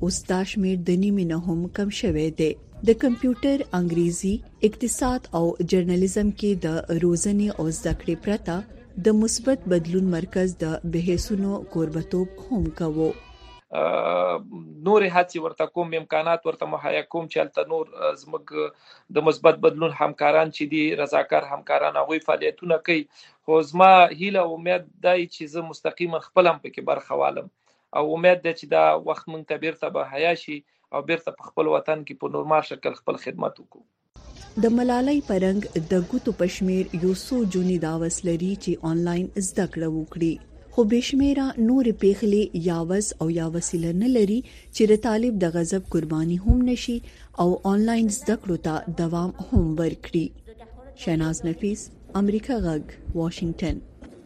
اوس دا شمیر د نیمې نه هم کم شوی دی. د کمپیوټر، انګریزي، اقتصاد او جرنالیزم کې د روزنې او زده کړې پرته د مثبت بدلون مرکز د بحثونو کوربتوب هم کوي. نور هڅې ورته کوم، امکانات ورته مهیا کوم چې الته نور زموږ د مثبت بدلون همکاران چې دي، رضاکار همکاران، هغوی فعالیتونه کوي. خو زما هیله او امید دی چې زه مستقیما خپل هم پکې برخه والم او امید دی چې دا وخت موږ ته بیرته بهیا شي او بیرته په خپل وطن کې په نورمال شکل خپل خدمت وکړو. د ملالۍ پرنګ د ګوتو پشمیر یو څو جونی دا وسلري چې آنلاین زده کړه وکړي، خو بشمیره نور پیغلې یاوز او یا وسیله نه لري چې د طالب د غضب قرباني هم نشي او آنلاین زده کړو ته دوام هم ورکړي. شهناز نفیس، امریکا غږ، واشنگټن.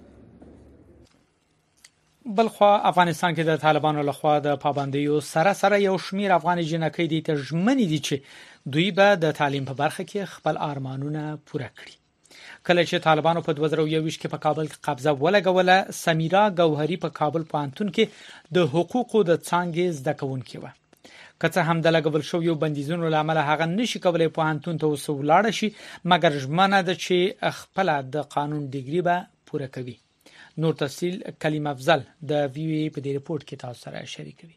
بلخوا افغانستان کې د طالبانو لخوا د پابندیو سره سره یو شمیر افغان جنکۍ دي ته ژمنې دي چې دوی به د تعلیم په برخه کې خپل ارمانونه پوره کړي. کله چې طالبانو په دوه زره یوویشت کې په کابل کې قبضه ولګوله، سمیرا ګوهری په کابل پوهنتون کې د حقوقو د څانګې زده کوونکې وه. که څه هم د لګول شویو بندیزونو له امله هغه نشي کولی پوهنتون ته اوس ولاړه شي، مګر ژمنه ده چې خپل د قانون ډیګري به پوره کوي. نور تفصیل کلیم افضل د وی وی په دې رپورت کې تاسو سره شریکوي.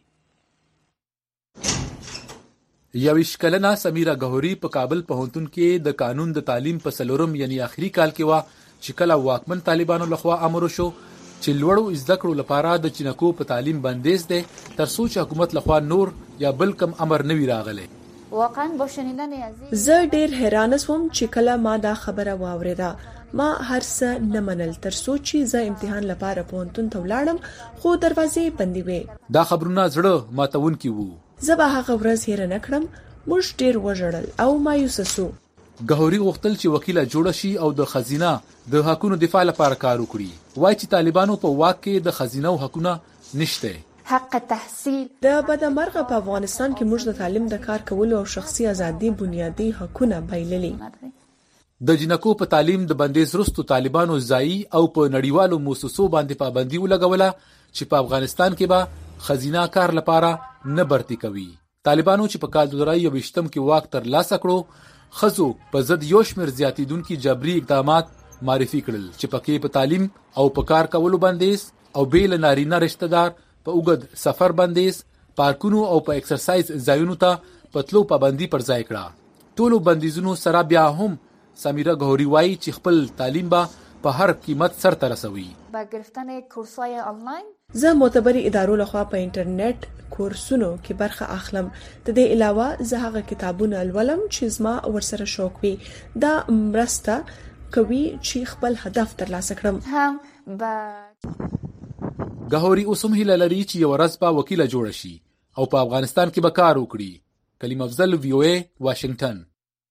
یویش کلنه سمیرا ګوهری په کابل پوهنتون کې د قانون د تعلیم په سلورم یعنی آخري کال کې وا چې کله واکمن طالبانو لخوا امر وشو چې لوړو زده کړو لپاره د چینکو په تعلیم بندیز دي تر څو چې حکومت لخوا نور یا بل کم امر نه وی راغلی. واقعا با شنیدن عزیز زه ډیر حیران شوم چې کله ما دا خبره واوریده. ما هر څه نه منل تر څو چې زه امتحان لپاره پوهنتون ته ولاړم، خو دروازې بندې وې. دا خبرونه زړه ماتونکي وو. زه به هغه ورځ هېره نه کړم. موږ ډیر وژړل او مایوسه سو. ګوهری غوښتل چې وکیله جوړه شي او د خزینه د حقونو دفاع لپاره کار وکړي. وایي چې طالبانو په واک کې د خزینه او حقونه نشته. حق تحصیل د بدمرغه په افغانستان کې موږ د تعلیم د کار کولو او شخصي ازادي بنیادی حقونه بایللي. د جنکو په تعلیم د بندیز وروسته طالبانو ځایي او په نړیوالو مؤسسو باندې پابندي ولګوله چې په افغانستان کې به خزینه کار لپاره نه برتي کوي. طالبانو چې په کال دوه زره یوویشت کې واک تر لاسه کړو، خزو په ضد یو شمېر زیاتېدونکي جبري اقدامات معرفي کړل چې پکې په تعلیم او په کار کولو بندیز او بیل نارینه رشتہ دار په اوږد سفر بندیز، پارکونو او په ایکسرسایز ځایونو ته پتلو پابندي پر ځای کړه. ټولو بندیزونو سره بیا هم سمیرا ګوهری وایي چې خپل تعلیم به په هر قیمت سرته رسوي. با گرفتن کورس‌های آنلاین زه معتبري ادارو لخوا په انټرنیټ کورسونو کې برخه اخلم. د دې علاوه زه هغه کتابونه لولم چې زما ورسره شوق وي. دا مرسته کوي چې خپل هدف ترلاسه کړم. هم با ګوهری اوس هم هیله لري چې یو ورځ به وکیله جوړه شي او په افغانستان کې به کار وکړي. کلیم افضل، وی او ای، واشنگټن.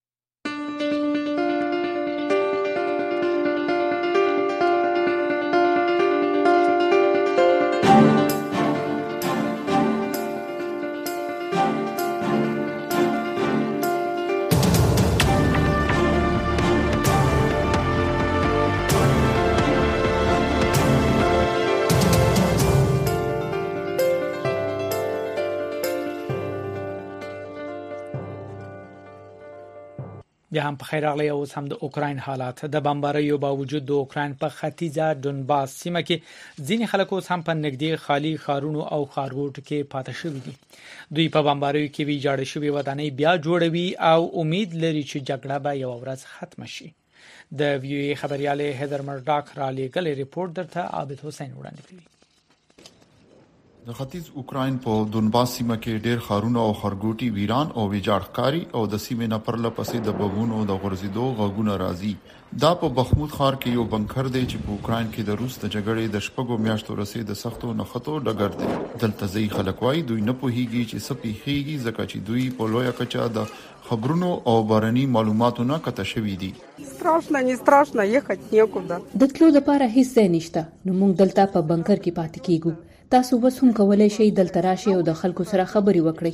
بیا هم په خیر راغلی. اوس هم د اوکراین حالات. د بمباریو باوجود د اوکراین په ختیځه ډونباس سیمه کې ځینې خلک اوس هم په نږدې خالی ښارونو او ښارګوټو کې پاتې شوي دي. دوی په بمباریو کې ویجاړې شوې ودانۍ بیا جوړوي او امید لري چې جګړه به یو ورځ ختمه شي. د وی او ای خبرياله هیدر مرډاک را لېږلې ریپورت درته عابد حسین وړاندې کوي. د ختیځ اوکراین په دونباس سیمه کې ډېر ښارونه او ښارګوټي ویران او ویجاړ ښکاري او د سیمې نه پرله پسې د بمونو د غورځېدو غږونه راځي. دا په بخمود ښار کې یو بنکر دی چې په اوکراین کې د روس د جګړې د شپږو میاشتو رسې د سختو نښتو ډګر دی. دلته ځای خلک وایي دوی نه پوهیږي چې څه پیښیږي ځکه چې دوی په لویه کچه د خبرونو او بارني معلوماتو نه کته شوي دي. страшно не страшно ехать некуда. د تلو لپاره هیڅ ځای نشته، نو موږ دلته په بنکر کې پاتې کیږو. تاسو وس هم کولای شئ دلته راشئ او د خلکو سره خبري وکړئ.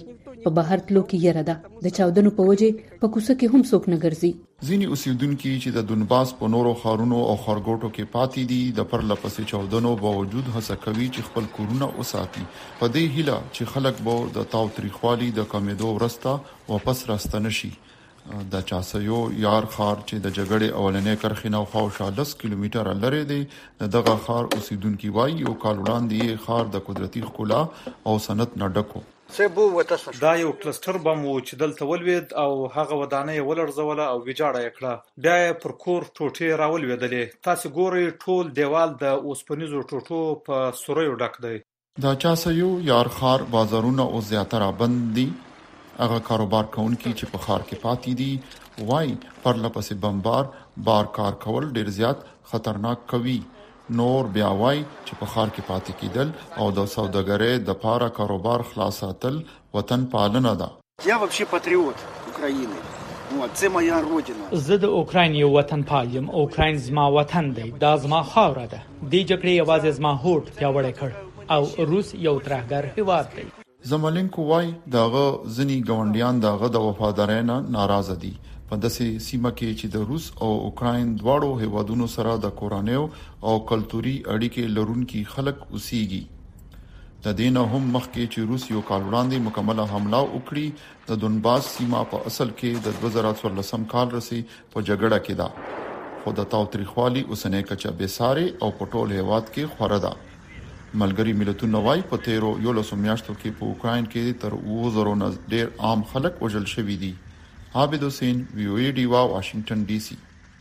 په بهر تلو کې یره ده د چاودنو په وجه په کوڅه کې هم څوک نه ګرځي ځینی اوسیدونکو چې د دونباس په نورو خارونو او خارګوټو کې پاتې دي د پرلپسې چاودنو باوجود هڅه کوي چې خپل کورونه وساتي په دې هیله چې خلک به د تاوتریخوالي د کمیدو ورسته واپس راستنه شي د چاسيو یار خار چې د جګړې اولنې کرخې نو خو شالس کیلومتر لري دی دغه خار اوسیدونکو وایي او کال وړاندې خار د قدرتي ښکلا او صنعت نه ډکو دا یو کلستر بم و چې دلته ولوید او هغه ودانې ولړزوله او ویجاړه یې کړه بیا یې پر کور ټوټې راولویدلې تاسو ګورئ ټول دیوال د اوسپنیزو ټوټو په سوریو ډک دی دا چاسيو یار خار بازارونه او زیاتره بند دي هغه کاروبار کوونکي چې په خار کې پاتې دي وای پرلپسې بمبار بار کار کول ډیر زیات خطرناک کوي نور بیا وای چې په خار کې پاتې کېدل او د سوداګرۍ د پاره کاروبار خلاصاتل وطن پالنه ده Я вообще патриот Украины. Вот, це моя родина. زه د اوکراین یو وطن پال یم اوکراین زما وطن دی دا زما خاوره ده د جګړې یوازې زما هوډ پیاوړی کړ او روس یو ترهګر هیواد دی زمالینکو وای دغه ځنی ګوندیان دغه د وفادارۍ نه ناراضه دي په داسې سیمه کې چې د روس او اوکراین دواړو هیوادونو سره د کورانیو او کلتوري اړیکې لرونکي خلک اوسېږي د دینه هم مخکې چې روس یو کال وړاندې مکمله حمله وکړي د دونباس سیمه په اصل کې د دوه زره څوارلسم کال رسي په جګړه کې ده خو د تاوتریخوالي اوسنۍ کچه به ساري او پټول هیواد کې خوره ده ملګری ملتونو وايي په تیرو یو لسو میاشتو کې په اوکراین کې تر اوه زره نه ډیر عام خلک وژل شوي دي عابد حسین وی او ای ډیوا واشنگټن ډي سي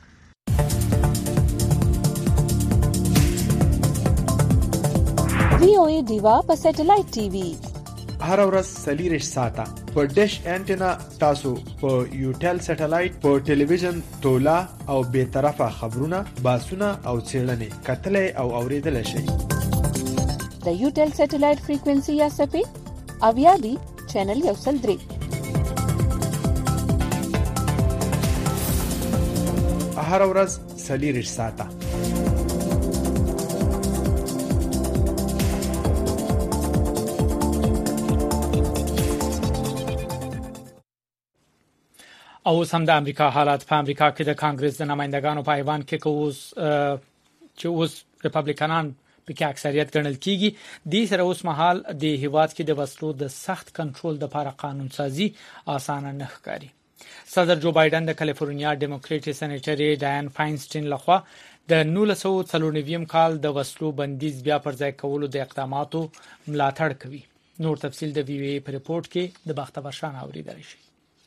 وی او ای ډیوا په سټلایټ ټي وي هر ورځ سلیریش ساته په ډیش انټینا تاسو په یوټل سټلایټ په ټلویزیون تولا او به طرفه خبرونه باسونه او څېړنې کتلې او اوریدل شي د یوټل سټلایټ فریکوئنسي یا سپی اویا دی چینل یو سل درې هر ورځ سلیریش ساته او سم د امریکا حالات په امریکا کې د کانګرس د نمائندګانو په ایوان کې کوس چې اوس ریپابلیکانان په کې اکثریت ګڼل کیږي د سره اوس مهال د هیواد کې د وسلو د سخت کنټرول د لپاره قانون سازي اسانه نه ښکاري صدر جو بایدن د کالیفورنیا ډیموکراټ سېنیټر ډایان فاینسټین لخوا د نولس سوه څلور نوي کال د وسلو بندیز بیا پر ځای کولو د اقداماتو ملاتړ کوي نور تفصیل د وی او ای په رپورت کې د بختور شان اوریدل شي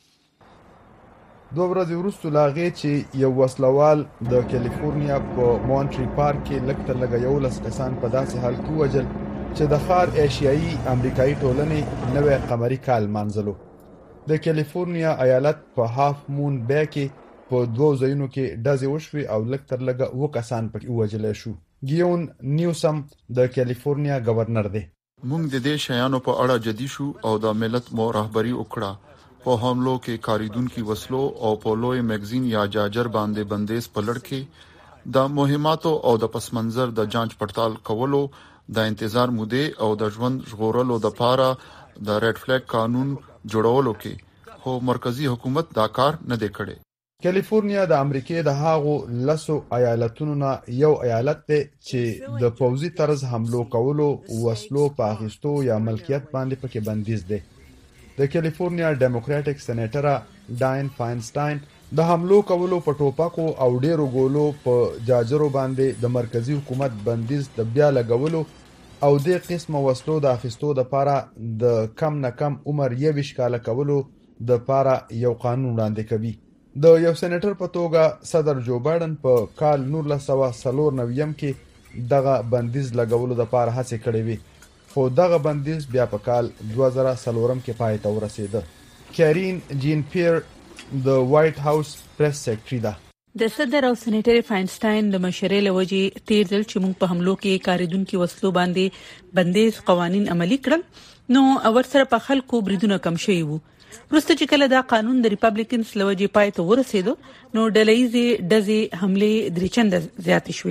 دوه ورځې وروسته لاغې چې یو وسلوال د کالیفورنیا په مونټری پارک کې لکه لګا یو لس کسان په داسې حال کې وجل چې د خار ایشیایي امریکایي ټولنې نوې قمري کال منځلو د کالیفورنیا ایالت په هاف مون بی کې په دوه ځایونو کې ډزې وشوي او لکه لګا و کسان پکې وجل شو ګیون نیوسم د کالیفورنیا گورنر دی موږ د دې شیانو په اړه جدي شو او د ملت مو رهبری وکړه په حملو کې کاریدونکو وسلو او په لوی میگزین یا جاجر باندې بندیز په لړ کې د مهماتو او د پس منظر د جانچ پړتال کولو د انتظار موده او د ژوند ژغورلو د پاره د ریډ فلیګ قانون جوړولو کې خو مرکزی حکومت دا کار نه دی کړی کالیفورنیا د امریکای د هاغو لسو ایالتونو نه یو ایالت دی چې د پوځي طرز حملو کولو وسلو په اخیستو یا ملکیت باندې پکې بندیز دی د کالیفورنیا ډیموکراټک سېنیټر ډاین فاینسټاین د حملو کولو په ټوپکو او ډیرو ګولو په جاجرو باندې د مرکزی حکومت بندیز د بیا لګولو او د قسمه وسلو د اخیستو د لپاره د کم نه کم عمر یویش کال کولو د لپاره یو قانون وړاندې کوي د یو سېنیټر په توګه صدر جو بایدن په کال نولس سوه څلور نوي کې دغه بندیز لګولو د لپاره هڅه کړې وي خو دغه بندیز بیا په کال دوه زره څلورم کې پای ته ورسېده کارین جین پیر د وایټ هاوس پریس سیکریټری ده د صدر او سېنیټر فاینسټاین د مشورې لوجې تیر ځل چې موږ په حملو کې کاریدونکو وسلو باندې بندیز قوانين عملي کړل نو اور سره په خلکو بریدونه کم شوي وو وروسته چې کله دا قانون د ریپابلیکنز لوجې پای ته ورسېدو نو ډلهیزې ډزې حمله درې چنده زیات شوې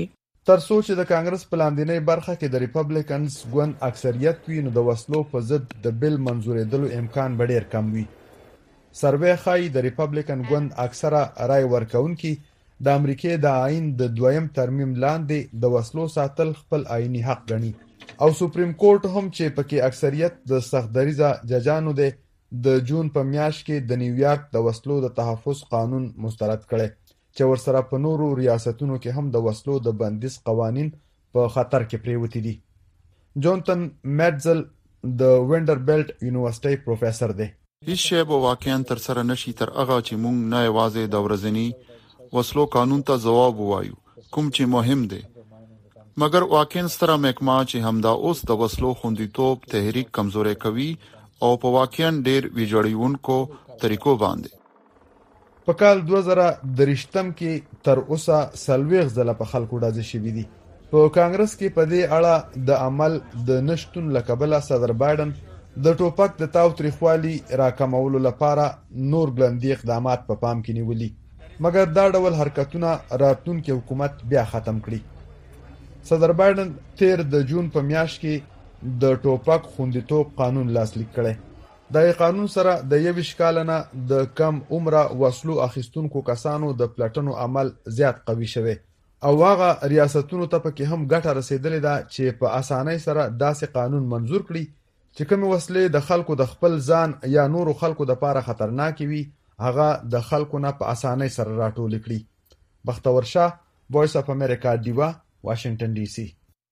تر څو چې د کانګرس په لاندنۍ برخه کې د ریپبلیکنز ګوند اکثریت وي نو د وسلو په ضد د بل منظورېدلو امکان به ډېر کم وي. سروې ښایي د ریپبلیکن ګوند اکثره رای ورکوونکي د امریکې د آئین د دویم ترمیم لاندې د وسلو ساتل خپل آئینی حق ګڼي او سپریم کورټ هم چې پکې اکثریت د سخت دریځه ججانو دی د جون په میاشت کې د نیویارک د وسلو د تحفظ قانون مسترد کړی چې ورسره په نورو ریاستونو کې هم د وسلو د بندیز قوانین په خطر کې پریوتي دي. جونتن میډزل د وینډربیلټ یونیورسيټي پروفیسور دی. هیڅ شی به واقعا تر سره نشي تر هغه چې موږ نه یوازې د ورځني وسلو قانون ته ځواب ووایو کوم چې مهم دی، مګر واقعا ستره محکمه چې همدا اوس د وسلو خوندیتوب تحریک کمزوري کوي او په واقعا ډېر ویجاړونکو طریقو باندې. په کال دوه زره درشتم کې تر اوسه څلوېښت ځله په خلکو ډزې شوي دي. په کانګرس کې په دې اړه د عمل د نشتون له کبله صدر بایدن د ټوپک د تاو تریخوالي راکمولو لپاره نور ګړندي اقدامات په پام کې نیولي، مګر دا ډول حرکتونه راتلونکي حکومت بیا ختم کړي. صدر بایدن تیر د جون په میاشت کې د ټوپک خوندیتوب قانون لاسلیک کړی. دا قانون سره د یویشت کال نه د کم عمره وسلو اخیستونکو کسانو د پلټنو عمل زیات قوي شوی او هغه ریاستونو ته پکې هم ګټه رسیدلې ده چې په اسانۍ سره داسې قانون منظور کړي چې کوم وسلې د خلکو د خپل ځان یا نورو خلکو د پاره خطرناک وي هغه د خلکو نه په اسانۍ سره راټول کړي. بختور شاه، وایس اف امریکا، دیوا، واشنگټن ډي سي.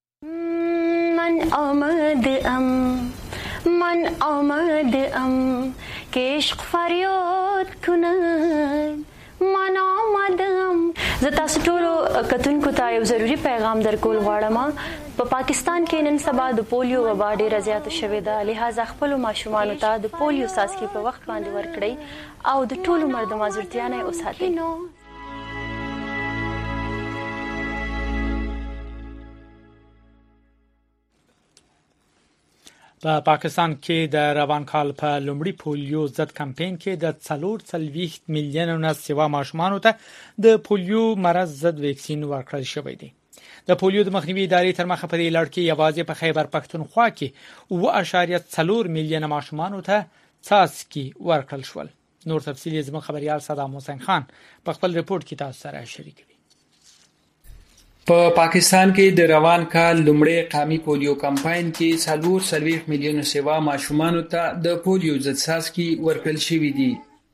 من آمد ام من آمد ام که عشق فریاد کند من آمدم. زه تاسو ټولو کتونکو ته یو ضروری پیغام درکول غواړم. په پاکستان کې نن سبا د پولیو وبا ډیره زیاته شوې ده، لہذا خپل ماشومانو ته د پولیو څاڅکي په وخت باندې ورکړئ او د ټولو مرد معذورتیا نه وساتئ. په پاکستان کې د روان کال په لومړي پولیو ضد کمپاین کې د څلور څلوېښت میلیونه نه سوا ماشومانو ته د پولیو مرض ضد ویکسین ورکړل شوی دی. د پولیو د مخنیوي ادارې تر مخه په دې لړ کې یوازې په خیبر پښتونخوا کې اوه اعشاریه څلور میلیونه ماشومانو ته څاڅکي ورکړل شول. نور تفصیل یې زموږ خبريال صدام حسین خان په خپل رپورت کې تاسو سره شریکوي. په پاکستان کې د روان کال لومړی قامي پولیو کمپاین کې څلور څلوېښت میلیونه سوا ماشومانو ته د پولیو ضد څاڅکي ورکړل شوي دي.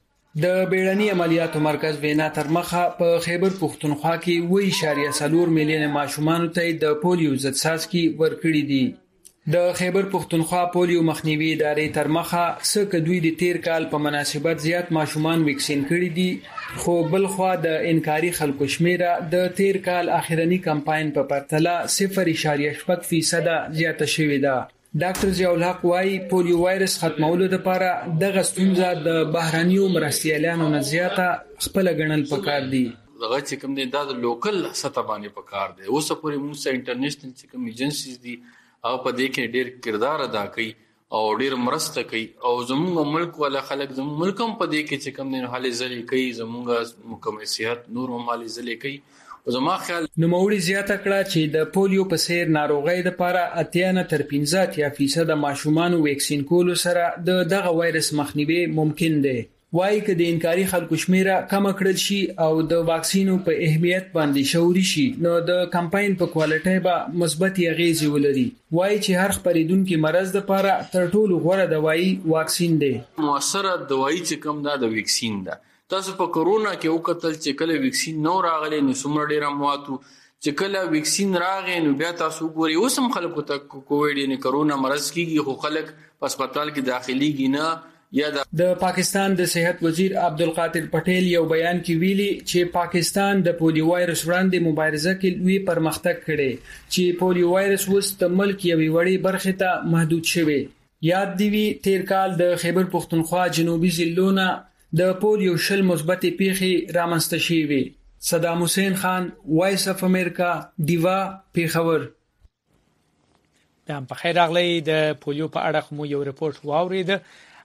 د بیړني عملیاتو مرکز وینا تر مخه په خیبر پښتونخوا کې اوه اعشاریه څلور میلیونه ماشومانو ته د پولیو ضد څاڅکي ورکړي دي. د خیبر پښتونخوا پولیو مخنیوي ادارې تر مخه څخه دوی د تیر کال په مناسبت زیات ماشومان ویکسین کړي دي، خو بل خوا د انکاري خلکو شمیره د تیر کال اخیرنی کمپاین په پرتله صفر اعشاریه شپږ فیصد زیاته شوې ده. ډاکټر ضیاء الحق وايي پولیو وایرس ختمولو لپاره دغه ستونزه د بهرانیو مرستیالانو نه زیاته خپل ګڼل پکار دي. دغه چې کوم دی دا د لوکل سطح باندې پکار دی. اوس پورې موږ سره انټرنیشنل چې کوم ایجنسیز دي او په دې کې ډېر کردار ادا کوي او ډېر مرسته کوي او زموږ ملک ولا خلک زموږ ملک هم په دې کې چې کوم نه حالې ځلې کوي، زموږ محکمه صحت نور هم حالې ځلې کوي. او زما خیال نوموړي زیاته کړه چې د پولیو په څیر ناروغۍ لپاره اتیا نه تر پنځه اتیا فیصد ماشومان ویکسین کولو سره د دغه وایرس مخنیوي ممکن دی. وایي که د انکاري خلکو شمیره کم کړل شي او د واکسینو په اهمیت باندې شعوري شي نو د کمپاین په کوالټي به مثبت اغیزې ولري. وایي چې هر خپریدونکو مرز لپاره تر ټولو غوره دوايي واکسین دی. موثره دوايي چې کوم دا د ویکسین ده. تاسو په کورونا کې وکتل چې کله ویکسین نو راغلی نو څومره ډیر امواتو، چې کله ویکسین راغی نو بیا تاسو ګوري اوس هم خلکو ته کووډ یعنی کورونا مرض کیږي خو خلک په هسپتال کې داخليږي نه. د پاکستان د صحت وزیر عبدالقادر پټیل یو بیان کې ویلي چې پاکستان د پولیو وایرس وړاندې مبارزه کې لوی پرمختګ کړي چې پولیو وایرس اوس د ملک یوې وړې برخې ته محدود شوی. یاد دی وی تیر کال د خیبر پښتونخوا جنوبي ضلعونه د پولیو شل مثبتې پیښې رامنځته شوې. صدام حسین خان، وایس اف امریکا، دیوا، پیښور. د په خیر راغلی د پولیو په اړه مو یو رپورت واورید.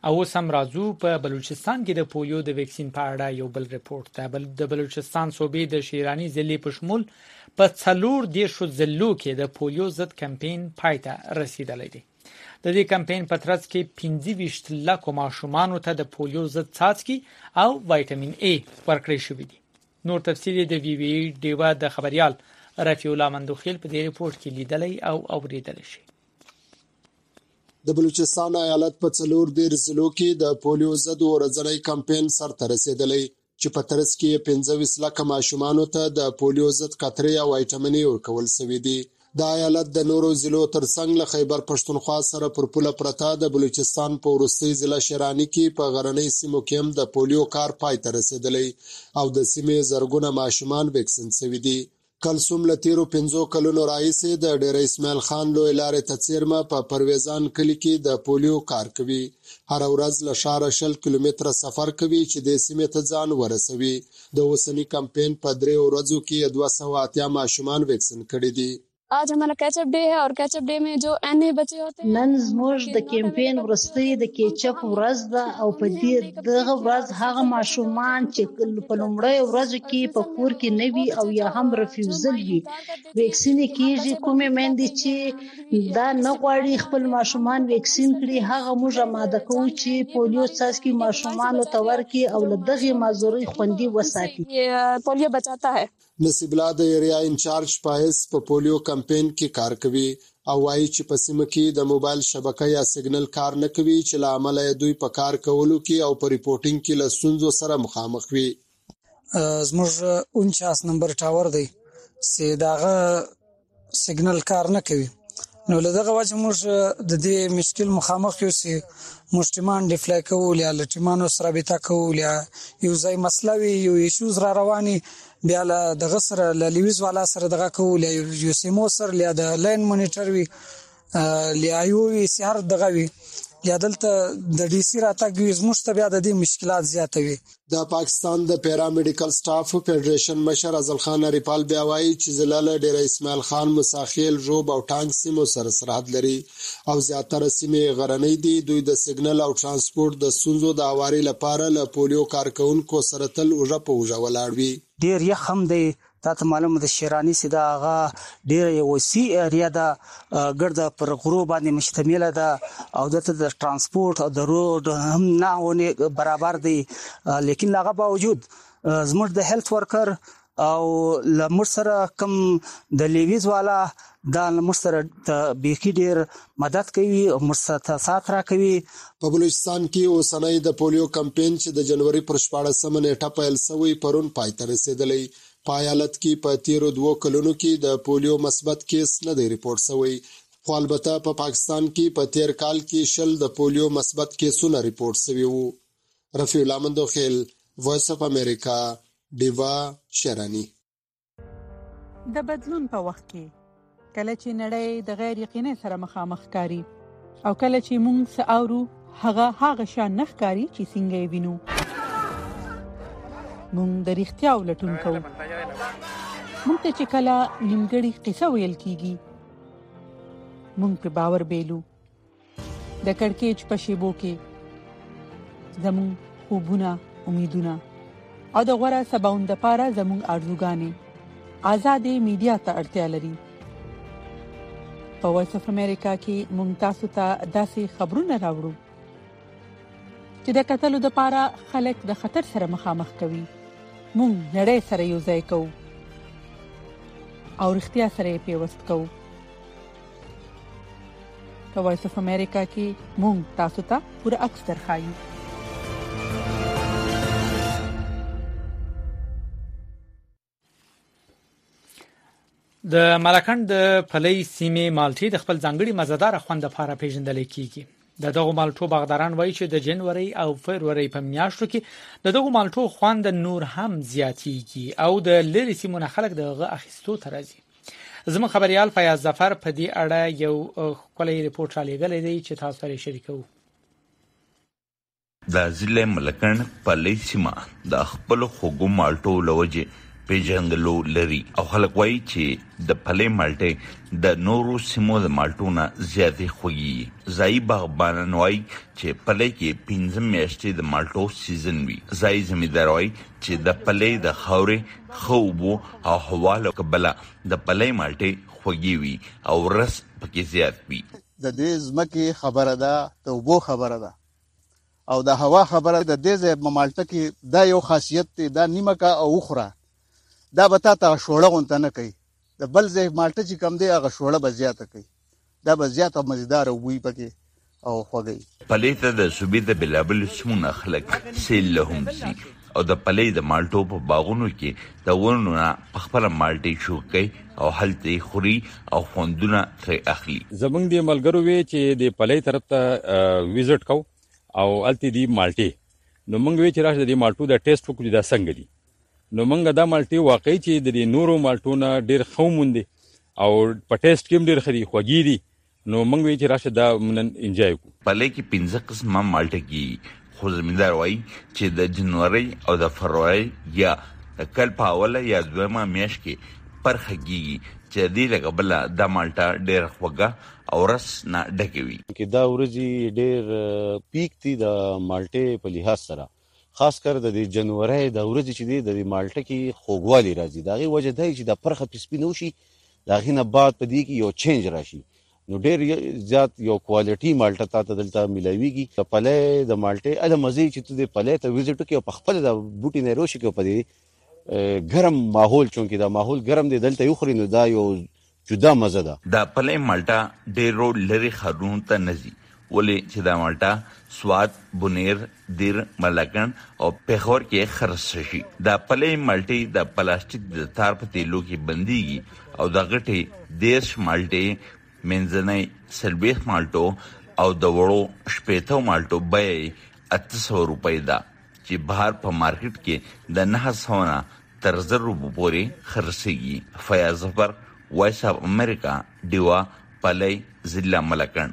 او سم راځو په بلوچستان کې د پولیو د ویکسین په اړه یو بل ریپورت ده. بل د بلوچستان صوبې د شیرانی ضلع په شمول په څلور دیرشو ضلعو کې د پولیو ضد کمپاین پای ته رسیدلی دی. د دې کمپاین په ترڅ کې پنځه ویشت لکو ماشومانو ته د پولیو ضد څاڅکي او وایټامین ای ورکړل شوی دی. نور تفصیل د وی وی ډیوا د خبريال رفیع الله مندوخیل په دې ریپورت کې لیدلی او اوریدل شي. د بلوچستان ایالت په څلور دیر ضلعو کې د پولیو ضد ورځنی کمپاین سرته رسیدلی چې په ترڅ کې پنځه ویشت لکه ماشومانو ته د پولیو ضد قطرې او وایټامین ای ورکول شوی دی. د ایالت د نورو ضلعو ترڅنګ له خیبر پښتونخوا سره پر پوله پرته د بلوچستان په وروستي ضلع شیرانی کې په غرنۍ سیمو کې هم د پولیو کار پای ته رسیدلی او د سیمې زرګونه ماشومان ویکسین شوي دي. کلسوم له تیرو پنځو کلونو راهیسې د ډیر اسماعیل خان لوی لارې ته څیرمه په پرویزان کلي کې د پولیو کار کوي. هر ورځ له ښاره شل کیلومتره سفر کوي چې د سیمې ته ځان ورسوي. د اوسني کمپاین په درې ورځو کې دوه سوه اتیا ماشومان ویکسین کړي دي. आज हमारा catch up day है और catch up day में जो एनए बच्चे होते हैं نن زموږ د کمپاین ورستي د کیچپ ورځ ده او په دې دغه ورځ هغه ماشومان چې په لومړی ورځ کې په کور کې نوي او یا هم رفیوزل وي ویکسین کیږي. کومې مېندې چې دا نه غواړي خپل ماشومان ویکسین کړي هغه موږ آماده کوو چې پولیو څاڅکي ماشومانو ته ورکړي او له دغې معذورۍ خوندي وساتي. پولیو بچاتا ہے. نصیب الله د ایریا انچارج پایس په پولیو کمپاین کې کار کوي او وايي چې په سیمه کې د موبایل شبکه یا سیګنل کار نه کوي چې له امله دوی په کار کولو کې او په ریپورتینګ کې له ستونزو سره مخامخ وي. زموږ انچاس نمبر ټاور دی چې داغه سیګنل کار نه کوي نو له دغه وجه موږ د دې مشکل مخامخ یو چې موږ ټیمان ډیفلای کول یا له ټیمانو سره رابطه کول یا یو ځای مسله وي یو ایشوز را رواني بیا له دغه سره له لیویز والا سره دغه کول یو سیمو سره یا د لاین مانیټر وي یا یو وی سر دغه وي یا دلته د ډي سي راتګ زموږ ته بیا د دې مشکلات زیاته وي. د پاکستان د پیرامیډیکل سټاف فدریشن مشر ازل خان ریپال بیا وایي چې ضلع ډیر اسماعیل خان مساخیل روب او ټانګ سیمو سره سرحد لري او زیاتره سیمې غرنۍ دي. دوی د سیګنل او ترانسپورت د ستونزو د اواري لپاره له پولیو کارکونکو سره تل اوجه په اوجه ولاړ وي. ډیر یخ هم دی تاسو معلومه د شیرانی سیدا هغه ډیر وسیع ایریا ده ګرځا پر غرو باندې مشتمل ده او دته د ترانسپورت او د روډ هم نه ونه برابر دي لیکن هغه باوجود زموږ د هیلث ورکر او لمر سره کم د لیویز والا دا لمر سره بیخي ډیر مدد کوي او مرسته سات را کوي. په بلوچستان کې اوسنۍ د پولیو کمپاین چې د جنوري پر شپاړسمه نیټه پیل شوی پرون پای ته رسیدلی. په ایالت کې په تیرو دوو کلونو کې د پولیو مثبت کیس نه دی ریپورت شوی خو البته په پاکستان کې په تیر کال کې شل د پولیو مثبت کیسونه ریپورت شوی وو. رفیع الله مندوخیل وایس اف امریکا دیوا شیرانی. د بدلون په وخت کې کله چې نړۍ د غیر یقیني سره مخامخ کاری او کله چې موږ ساورو هغه هغه شان نه ښکاری چې څنګه وینو موږ د رښتیا ولټون کوو. موږ ته چې کله نیمګړی قصه ویل کیږي موږ په باور بیلو د کڑکېچ په شیبو کې زموږ خوبونه امیدونه او د غوړه سباوند لپاره زموږ ارزوګانې آزادې میډیا ته اړتیا لري. په وایس اف امریکا کې موږ تاسو ته داسې خبرونه راوړو چې د قتلو لپاره خلک د خطر سره مخامخ کوي. موږ نړۍ سره یو ځای کوو او رښتیا سره پیوست کوو. په وایس اف امریکا کې موږ تاسو ته پوره عکس درخایو. د ملکند د پلي سیمې مالټي د خپل ځانګړي مزیدار خوند لپاره پیژندل کیږي. د دغه مالټو باغداران وایي چې د جنوري او فروری په میاشتو کې د دغه مالټو خوند نور هم زیاتیږي او د لری سیمونه خلک دغه اخیستو ته راځي. زموږ خبريال فیاض ظفر په دې اړه یو کلی ریپورت را لېږلی دی چې تاسو سره شریکو. د ضلع ملکند پلي سیمه د خپل خوګو مالټو لوجه پیژندلو لري او خلک وایي چې د پلې مالټې د نورو سیمو د مالټونو زیاتې خوږي. ځایي باغبانان وایي چې پلې کې پنځه میاشتې د مالټو سیزن وي. ځایي زمیندار وایي چې د پلې د خاورې خوبو او هوا له کبله د پلې مالټې خوږي وي او رس پکې زیات وي. د دې ځمکې خبره ده، د اوبو خبره ده او د هوا خبره. د دې ځای په مالټه کې دا یو خاصیت دی، دا نیمه کا او خوره دا به تا ته شوړه غونته نه کوي. د بل ځای مالټه چې کم دی هغه شوړه به زیاته کوي، دا به زیاته مزیدار بوی پکې او خوږی. پلې ته د صوبې د بېلابېلو سیمو نه خلک سیل له هم ځي او د پلې د مالټو په باغونو کې د ونو نه په خپله مالټې شوق کوي او هلته یې خوري او خوندونه ترې اخلي. زمونږ د ملګرو وی چې د پلې طرف ته ویزټ کو او الته دی مالټي، نو موږ وی چې راشه د مالټو د ټیسټ وکړو دا څنګه دي. نو موږ دا مالټي واقعي چې د نورو مالټو نه ډېر ښه وموندې او په ټیسټ کې هم ډېر ښه دي، خوږې دي. نو موږ وی چې راشه دا نن انجوای کړو. پلې کې پنځه قسمه مالټه کېږي، خو زمیندار وایي چې د جنورۍ او د فروری یا د کال په اوله یا دویمه میاشت کې پرخه کېږي چې دې له کبله دا مالټه ډېره خوږه او رس نه ډکې وي. کې دا ورځې ډېر پیک دي د مالټې په لحاظ سره، خاص کر د جنورۍ د ورځې چې دی د مالټه کې خوږوالی راځي. د هغې وجه دا چې دا پرخه پرې سپینه وشي، د هغې نه بعد په دې کې یو چینج راشي، نو ډېر زیات یو کوالټي مالټه تا ته دلته میلاویږي. د پلې د مالټې اله مزې چې ته د پلې ته ویزټ وکړې او په خپله د بوټي نه روشي کې په دې ګرم ماحول، چونکې دا ماحول ګرم دی، دلته وخوري نو دا یو جدا مزه ده. د پلې مالټه ډېرو لرې ښارونو ته نه ځي، ولې چې دا مالټه سوات، بونیر، دیر، ملکن او پیښور کې خرڅ شي. د پلې مالټې د پلاستیک د تار په تیلو کې بنديږي او د غټې دیرش مالټې، منځنۍ څلوېښت مالټو او د وړو شپېتو مالټو بیه اته سوه روپۍ ده چې بهر په مارکیټ کې د نهه سوه نه تر زر روپو پورې خرڅېږي. فیاض ظفر، وایس اف امریکا، ډیوا، پلې، ضلع ملکن.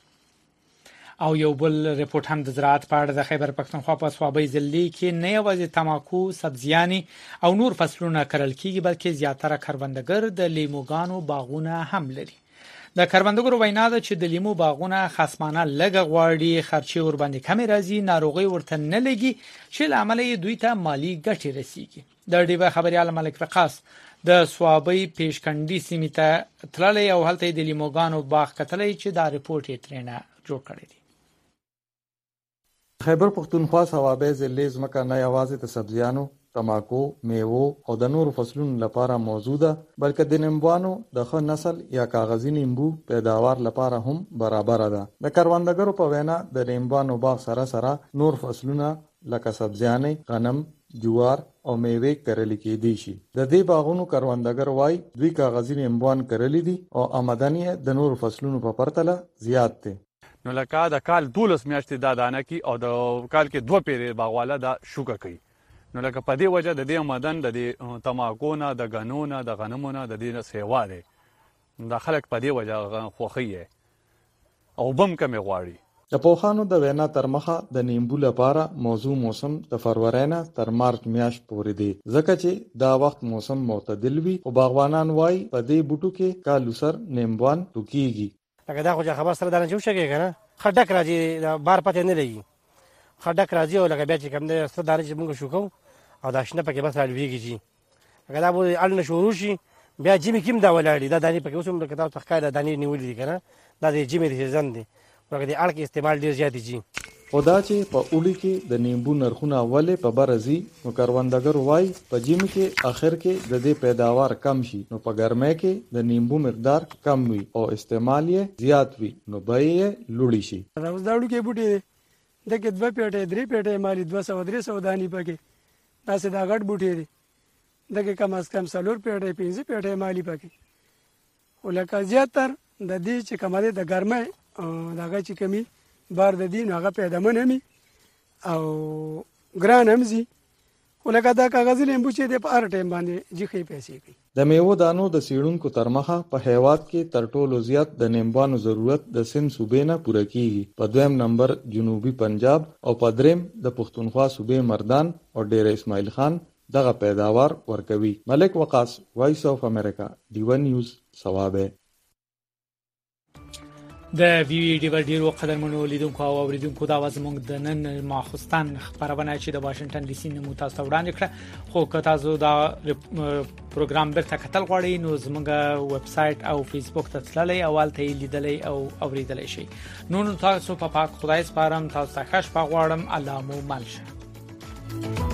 او یو بل رپورټ هم د زراعت په اړه د خیبر پښتونخوا په صوابۍ ضلع کې نه یوازې تماکو، سبزیانې او نور فصلونه کرل کیږي، بلکې زیاتره کروندګر د لیموګانو باغونه هم لري. د کروندګرو وینا ده چې د لیمو باغونه خصمانه لږه غواړي، خرچې ور باندې کمې راځي، ناروغي ورته نه لګي چې له امله یې دوی ته مالی ګټې رسیږي. د ډیوه خبريال ملک رقاص د صوابۍ پیشکندي سیمې ته تللی او هلته د لیموګانو باغ کتلی چې دا رپورټ یې ترېنه جوړ کړی دی. خیبر پښتونخوا صوابۍ ضلع ځمکه نه یوازې د سبزیانو، تماکو، میوو او د نورو فصلونو لپاره موجوده، بلکې د نیمبوانو د ښه نسل یا کاغذي نیمبو پیداوار لپاره هم برابر ده. د کروندګرو په وینا د نیمبوانو باغ سره سره نور فصلونه لکه سبزیانې، غنم، جوار او میوې کرل کېدی شي. د دې باغونو کروندګر وای دوی کاغذي نیمبوان کرلی دي او آمدنی د نورو فصلونو په پرتله زیات دي. نو لکه د کال دولس میاشتې دا دانه کی او د کال کې دوه پیری باغواله دا شوکه کوي. نو لکه په دې وجه د دې آمدن د دې تماکو نه، د غنو نه، د غنمو نه، د دې سیوا دی. د خلک په دې وجه خوښي او بم کمې غواړي. د پوخانو د وینا تر مخه د نیمبو لپاره موضوع موسم د فروری نه تر مارچ میاشت پورې دی، ځکه چې دا وخت موسم معتدل وي او باغوانان وای په دې بوټو کې کالو سر نیمبوان ټوکیږي. لکه دا خو خبر سره دا نه جوړ شي کنه، خډک راځي د بار پته نه لګي، خډک راځي او لکه بیا چې کوم د ست دانه چې موږ شو کو او دا شنه پکې بس راځيږي چې لکه دا به اړنه شروع شي بیا جمی کیم دا ولاړی دا دانی پکې اوسم لکه دا تخکای دا دانی نیولې دي کنه، دا د جمی د سیزن دی لکه د اړ کې استعمال ډیر زیات دي. او دا چې په اوړي کې د نیمبو نرخونه ولې په برزي نو کروندګر وای په جمی کې اخر کې د دې پیداوار کم شي، نو په ګرمۍ کې د نیمبو مقدار کم وي او استعمال یې زیات وي، نو به یې لوړی شي. دا اوس دا وړو کې بوټي دغه دوه پیټه درې پیټه مالي دوه سوه درې سوه دانی پکې تاسو دا غټ بوټي دي دغه کم از کم څلور پیټه پنځه پیټه مالي پکې ولکه زیاتر د دې چې کماله د ګرمۍ دغه چې کمی بار د دین هغه پیدا منمي او ګران همزي ولکه دا کاغذ لیمبو چې د په هر ټیم باندې جخې پیسې کوي. د میوو دانو د سیړونکو تر مخه په هیواد کې تر ټولو زیات د نیمبانو ضرورت د سند صوبې نه پوره کیږي، په دویم نمبر جنوبي پنجاب او په دریم د پښتونخوا صوبې مردان او ډیر اسماعیل خان دغه پیداوار ورکوي. ملک وقاص، وایس اف امریکا، ډیو نیوز، ثوابه. د وی وی ډیو ډیرو قدرمنو لیدونکو او اوریدونکو دا وزمونږ د نن ماخستان خبرونه چې د واشنگټن ډي سي نمو تاسو وړاندې کړه. خو که تاسو دا پروګرام برته کتل غواړئ نو زموږ ویب سټ او فیسبوک ته تللی او الته لیدلی او اوریدلی شئ. نو تاسو په پاک خدای سپارم، تاسو ته ښه شپه غواړم. الله مو مل شه.